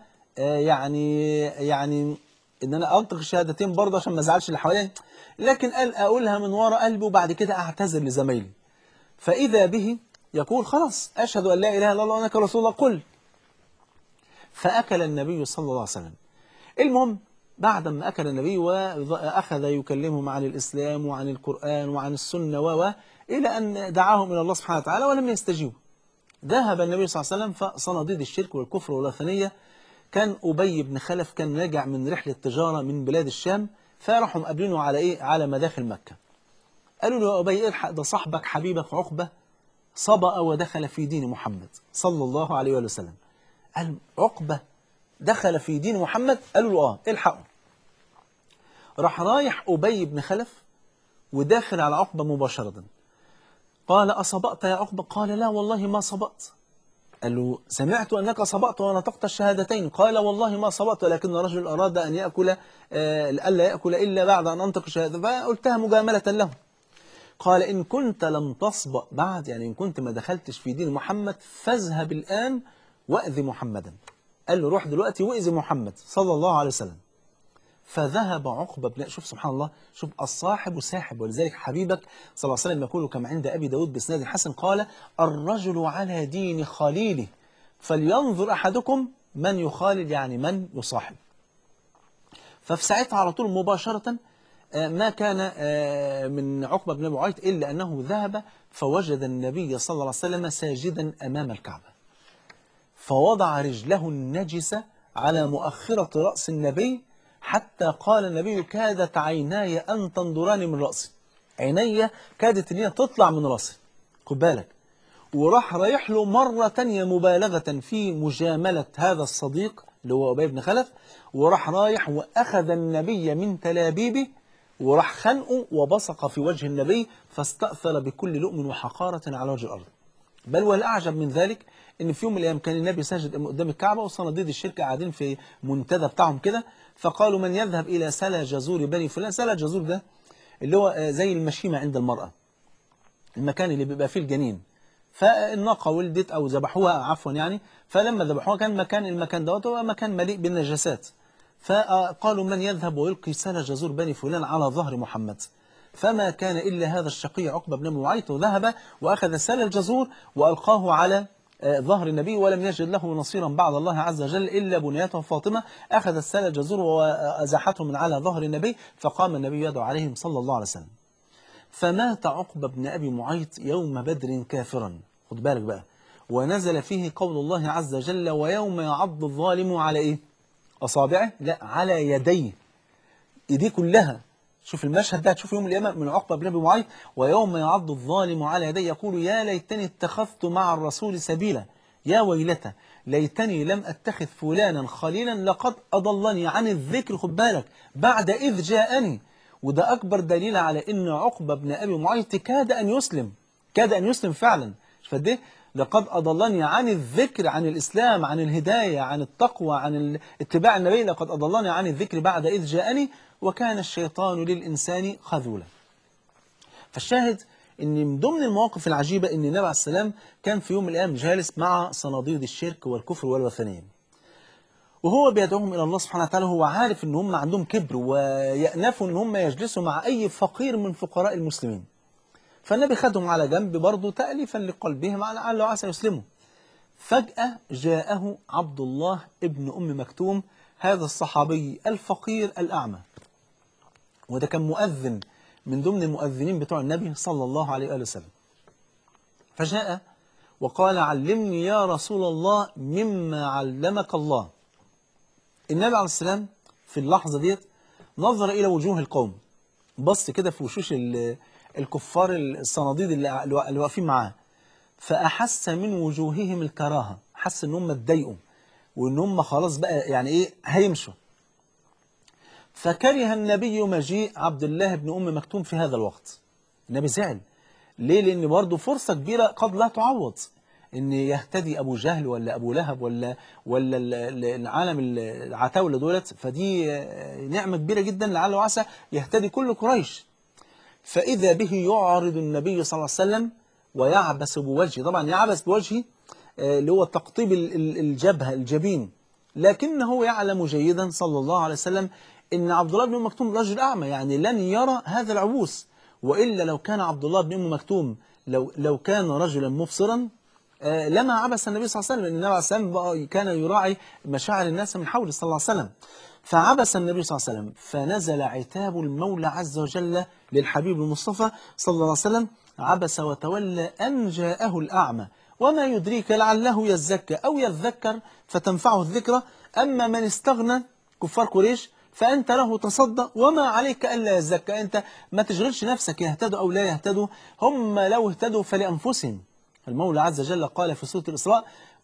يعني إن أنا أنطق الشهادتين برضه عشان ما أزعلش اللي حواليا، لكن قال أقولها من وراء قلبي وبعد كده أعتذر لزمايلي. فإذا به يقول خلاص أشهد أن لا إله إلا الله وأنك رسول الله، قل. فأكل النبي صلى الله عليه وسلم. المهم بعد ما أكل النبي وأخذ يكلمهم عن الإسلام وعن القرآن وعن السنة إلى أن دعاهم إلى الله سبحانه وتعالى ولم يستجيبوا. ذهب النبي صلى الله عليه وسلم فصناديد الشرك والكفر والوثنية. كان أبي بن خلف كان راجع من رحلة تجارة من بلاد الشام، فراحوا مقابلينه على إيه؟ على مداخل مكة. قالوا له يا أبي الحق، ده صاحبك حبيبك عقبة صبأ ودخل في دين محمد صلى الله عليه وسلم. قال عقبة دخل في دين محمد؟ قالوا له الحقوا. راح رايح أبي بن خلف وداخل على عقبة مباشرة. قال أصبأت يا عقبة؟ قال لا والله ما صبأت. قال له سمعت أنك صبأت ونطقت الشهادتين. قال والله ما صبأت، ولكن رجل أراد أن يأكل ألا يأكل إلا بعد أن أنطق الشهادة، فقلتها مجاملة له. قال إن كنت لم تصبأ بعد، يعني إن كنت ما دخلتش في دين محمد، فاذهب الآن وأذي محمدا. قال له روح دلوقتي وأذي محمد صلى الله عليه وسلم. فذهب عقبة بن، شوف سبحان الله، شوف الصاحب ساحب، ولذلك حبيبك صلى الله عليه وسلم يقول كما عند أبي داود بإسناد حسن، قال الرجل على دين خليله فلينظر أحدكم من يخالل، يعني من يصاحب. ففي ساعتها على طول مباشرة ما كان من عقبة بن أبي معيط إلا أنه ذهب فوجد النبي صلى الله عليه وسلم ساجدا أمام الكعبة، فوضع رجله النجسة على مؤخرة رأس النبي، حتى قال النبي كادت عيناي أن تنظران من رأسي، عيني كادت أن تطلع من رأسي، خد بالك. وراح رايح له مرة تانية مبالغة في مجاملة هذا الصديق اللي هو أبي بن خلف، وراح رايح وأخذ النبي من تلابيبه وراح خنقه وبصق في وجه النبي، فاستأثر بكل لؤم وحقارة على وجه الأرض. بل والأعجب من ذلك إن في يوم من الأيام كان النبي ساجد قدام الكعبة وصناديد الشرك قاعدين في منتدى بتاعهم كده، فقالوا من يذهب إلى سلا جزور بني فلان. سلا جزور ده اللي هو زي المشيمة عند المرأة، المكان اللي بيبقى فيه الجنين. فالناقة ولدت أو ذبحوها عفوا يعني، فلما ذبحوها كان المكان دوت هو مكان مليء بالنجاسات. فقالوا من يذهب ويلقي سلا جزور بني فلان على ظهر محمد. فما كان إلا هذا الشقي عقبة بن أبي معيط، وذهب وأخذ سلا الجزور وألقاه على ظهر النبي، ولم يجد له نصيرا بعد الله عز وجل إلا بنيته فاطمة. أخذ السلا الجزور وأزاحته من على ظهر النبي، فقام النبي يدعو عليهم صلى الله عليه وسلم. فمات عقبة بن أبي معيط يوم بدر كافرا، خد بالك بقى. ونزل فيه قول الله عز وجل ويوم يعض الظالم على إيه؟ أصابعه؟ لا، على يديه، إيديه كلها. شوف المشهد ده، تشوف يوم القيامة من عقبة بن أبي معيط ويوم يعض الظالم على يديه يقول يا ليتني اتخذت مع الرسول سبيلا، يا ويلتى ليتني لم أتخذ فلانا خليلا لقد أضلني عن الذكر، خد بالك، بعد إذ جاءني. وده أكبر دليل على إن عقبة بن أبي معيط كاد أن يسلم، كاد أن يسلم فعلا. فده لقد أضلني عن الذكر، عن الإسلام، عن الهداية، عن التقوى، عن اتباع النبي، لقد أضلني عن الذكر بعد إذ جاءني وكان الشيطان للإنسان خذولا. فالشاهد إن من ضمن المواقف العجيبة إن النبي عليه السلام كان في يوم من الأيام جالس مع صناديد الشرك والكفر والوثنية، وهو بيدعوهم إلى الله سبحانه وتعالى. هو عارف إن هم عندهم كبر ويأنفوا إن هم يجلسوا مع أي فقير من فقراء المسلمين. فالنبي خدهم على جنب برضه تأليفا لقلبهم لعله عسى يسلموا. فجأة جاءه عبد الله ابن أم مكتوم، هذا الصحابي الفقير الأعمى، وده كان مؤذن من ضمن المؤذنين بتوع النبي صلى الله عليه وآله وسلم. فجاء وقال علمني يا رسول الله مما علمك الله. النبي عليه السلام في اللحظة ديت نظر إلى وجوه القوم، بص كده في وشوش الكفار الصناديد اللي واقفين معاه، فأحس من وجوههم الكراهة، حس إن هم اتضايقوا وإن هم خلاص بقى يعني إيه هيمشوا. فكره النبي مجيء عبد الله بن أم مكتوم في هذا الوقت. النبي زعل ليه؟ لأن برضه فرصة كبيرة قد لا تعوض، إن يهتدي أبو جهل ولا أبو لهب ولا العالم العتاولة دولت، فدي نعمة كبيرة جدا لعل وعسى يهتدي كل قريش. فإذا به يعرض النبي صلى الله عليه وسلم ويعبس بوجهه، طبعا يعبس بوجهه اللي هو تقطيب الجبهة الجبين، لكنه يعلم جيدا صلى الله عليه وسلم إن عبد الله بن أم مكتوم رجل أعمى، يعني لن يرى هذا العبوس، وإلا لو كان عبد الله بن أم مكتوم لو كان رجلا مبصرا لما عبس النبي صلى الله عليه وسلم، لأن النبي عليه الصلاة والسلام كان يراعي مشاعر الناس من حوله صلى الله عليه وسلم. فعبس النبي صلى الله عليه وسلم، فنزل عتاب المولى عز وجل للحبيب المصطفى صلى الله عليه وسلم: عبس وتولى أن جاءه الأعمى وما يدريك لعله يزكى أو يذكر فتنفعه الذكرى، أما من استغنى كفار قريش فأنت له تصدى وما عليك ألا يزكى. أنت ما تشغلش نفسك يهتدوا أو لا يهتدوا، هم لو اهتدوا فلأنفسهم. المولى عز وجل قال في سورة الإسراء: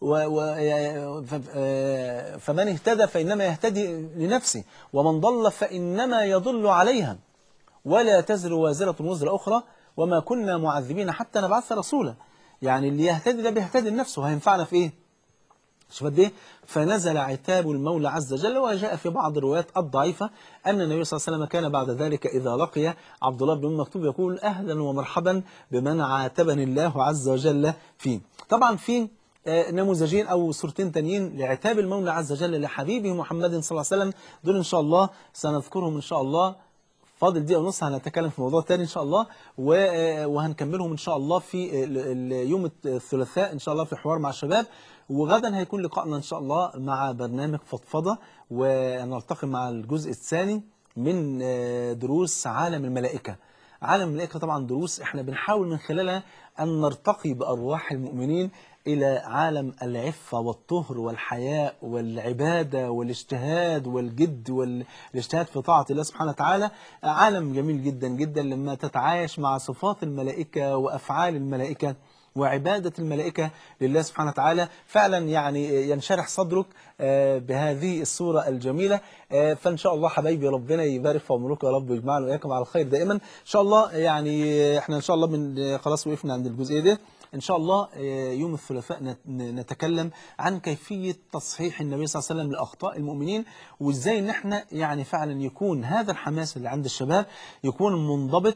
فمن اهتدى فإنما يهتدي لنفسه ومن ضل فإنما يضل عليها ولا تزر وازرة وزر أخرى وما كنا معذبين حتى نبعث رسولا. يعني اللي يهتدي ده بيهتدي لنفسه، هينفعنا في إيه؟ شوف قد إيه؟ فنزل عتاب المولى عز وجل. وجاء في بعض الروايات الضعيفة أن النبي صلى الله عليه وسلم كان بعد ذلك إذا لقي عبد الله بن أم مكتوم يقول: أهلا ومرحبا بمن عاتبني الله عز وجل فيه. طبعا في نموذجين أو صورتين تانيين لعتاب المولى عز وجل لحبيبه محمد صلى الله عليه وسلم، دول إن شاء الله سنذكرهم إن شاء الله. فاضل دقيقة ونص هنتكلم في موضوع تاني إن شاء الله، وهنكملهم إن شاء الله في يوم الثلاثاء إن شاء الله في حوار مع الشباب. وغدا هيكون لقائنا إن شاء الله مع برنامج فضفضة، ونلتقي مع الجزء الثاني من دروس عالم الملائكة. عالم الملائكة طبعا دروس احنا بنحاول من خلالها أن نرتقي بأرواح المؤمنين إلى عالم العفة والطهر والحياء والعبادة والاجتهاد والجد والاجتهاد في طاعة الله سبحانه وتعالى. عالم جميل جدا جدا لما تتعايش مع صفات الملائكة وأفعال الملائكة وعبادة الملائكة لله سبحانه وتعالى، فعلا يعني ينشرح صدرك بهذه الصورة الجميلة. فإن شاء الله حبايبي ربنا يبارك في عمركم يا رب ويجمعنا وإياكم على الخير دائما إن شاء الله. يعني احنا إن شاء الله من خلاص وقفنا عند الجزئية دي. إن شاء الله يوم الثلاثاء نتكلم عن كيفية تصحيح النبي صلى الله عليه وسلم لأخطاء المؤمنين، وإزاي إن احنا يعني فعلا يكون هذا الحماس اللي عند الشباب يكون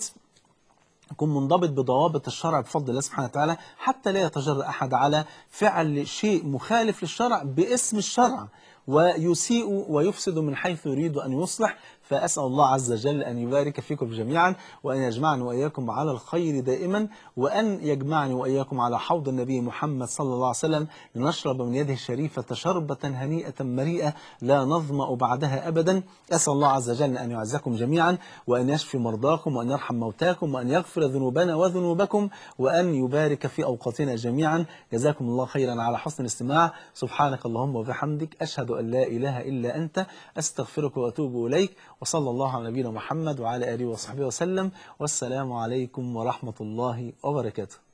منضبط بضوابط الشرع بفضل الله سبحانه وتعالى، حتى لا يتجرأ أحد على فعل شيء مخالف للشرع باسم الشرع ويسيء ويفسد من حيث يريد أن يصلح. فأسأل الله عز وجل أن يبارك فيكم جميعا، وأن يجمعني وإياكم على الخير دائما، وأن يجمعني وإياكم على حوض النبي محمد صلى الله عليه وسلم لنشرب من يده الشريفة شربة هنيئة مريئة لا نظمأ بعدها أبدا. أسأل الله عز وجل أن يعزكم جميعا، وأن يشفي مرضاكم، وأن يرحم موتاكم، وأن يغفر ذنوبنا وذنوبكم، وأن يبارك في أوقاتنا جميعا. جزاكم الله خيرا على حسن الاستماع. سبحانك اللهم وبحمدك، أشهد أن لا إله إلا أنت، أستغفرك وأتوب إليك. وصلى الله على نبينا محمد وعلى آله وصحبه وسلم، والسلام عليكم ورحمة الله وبركاته.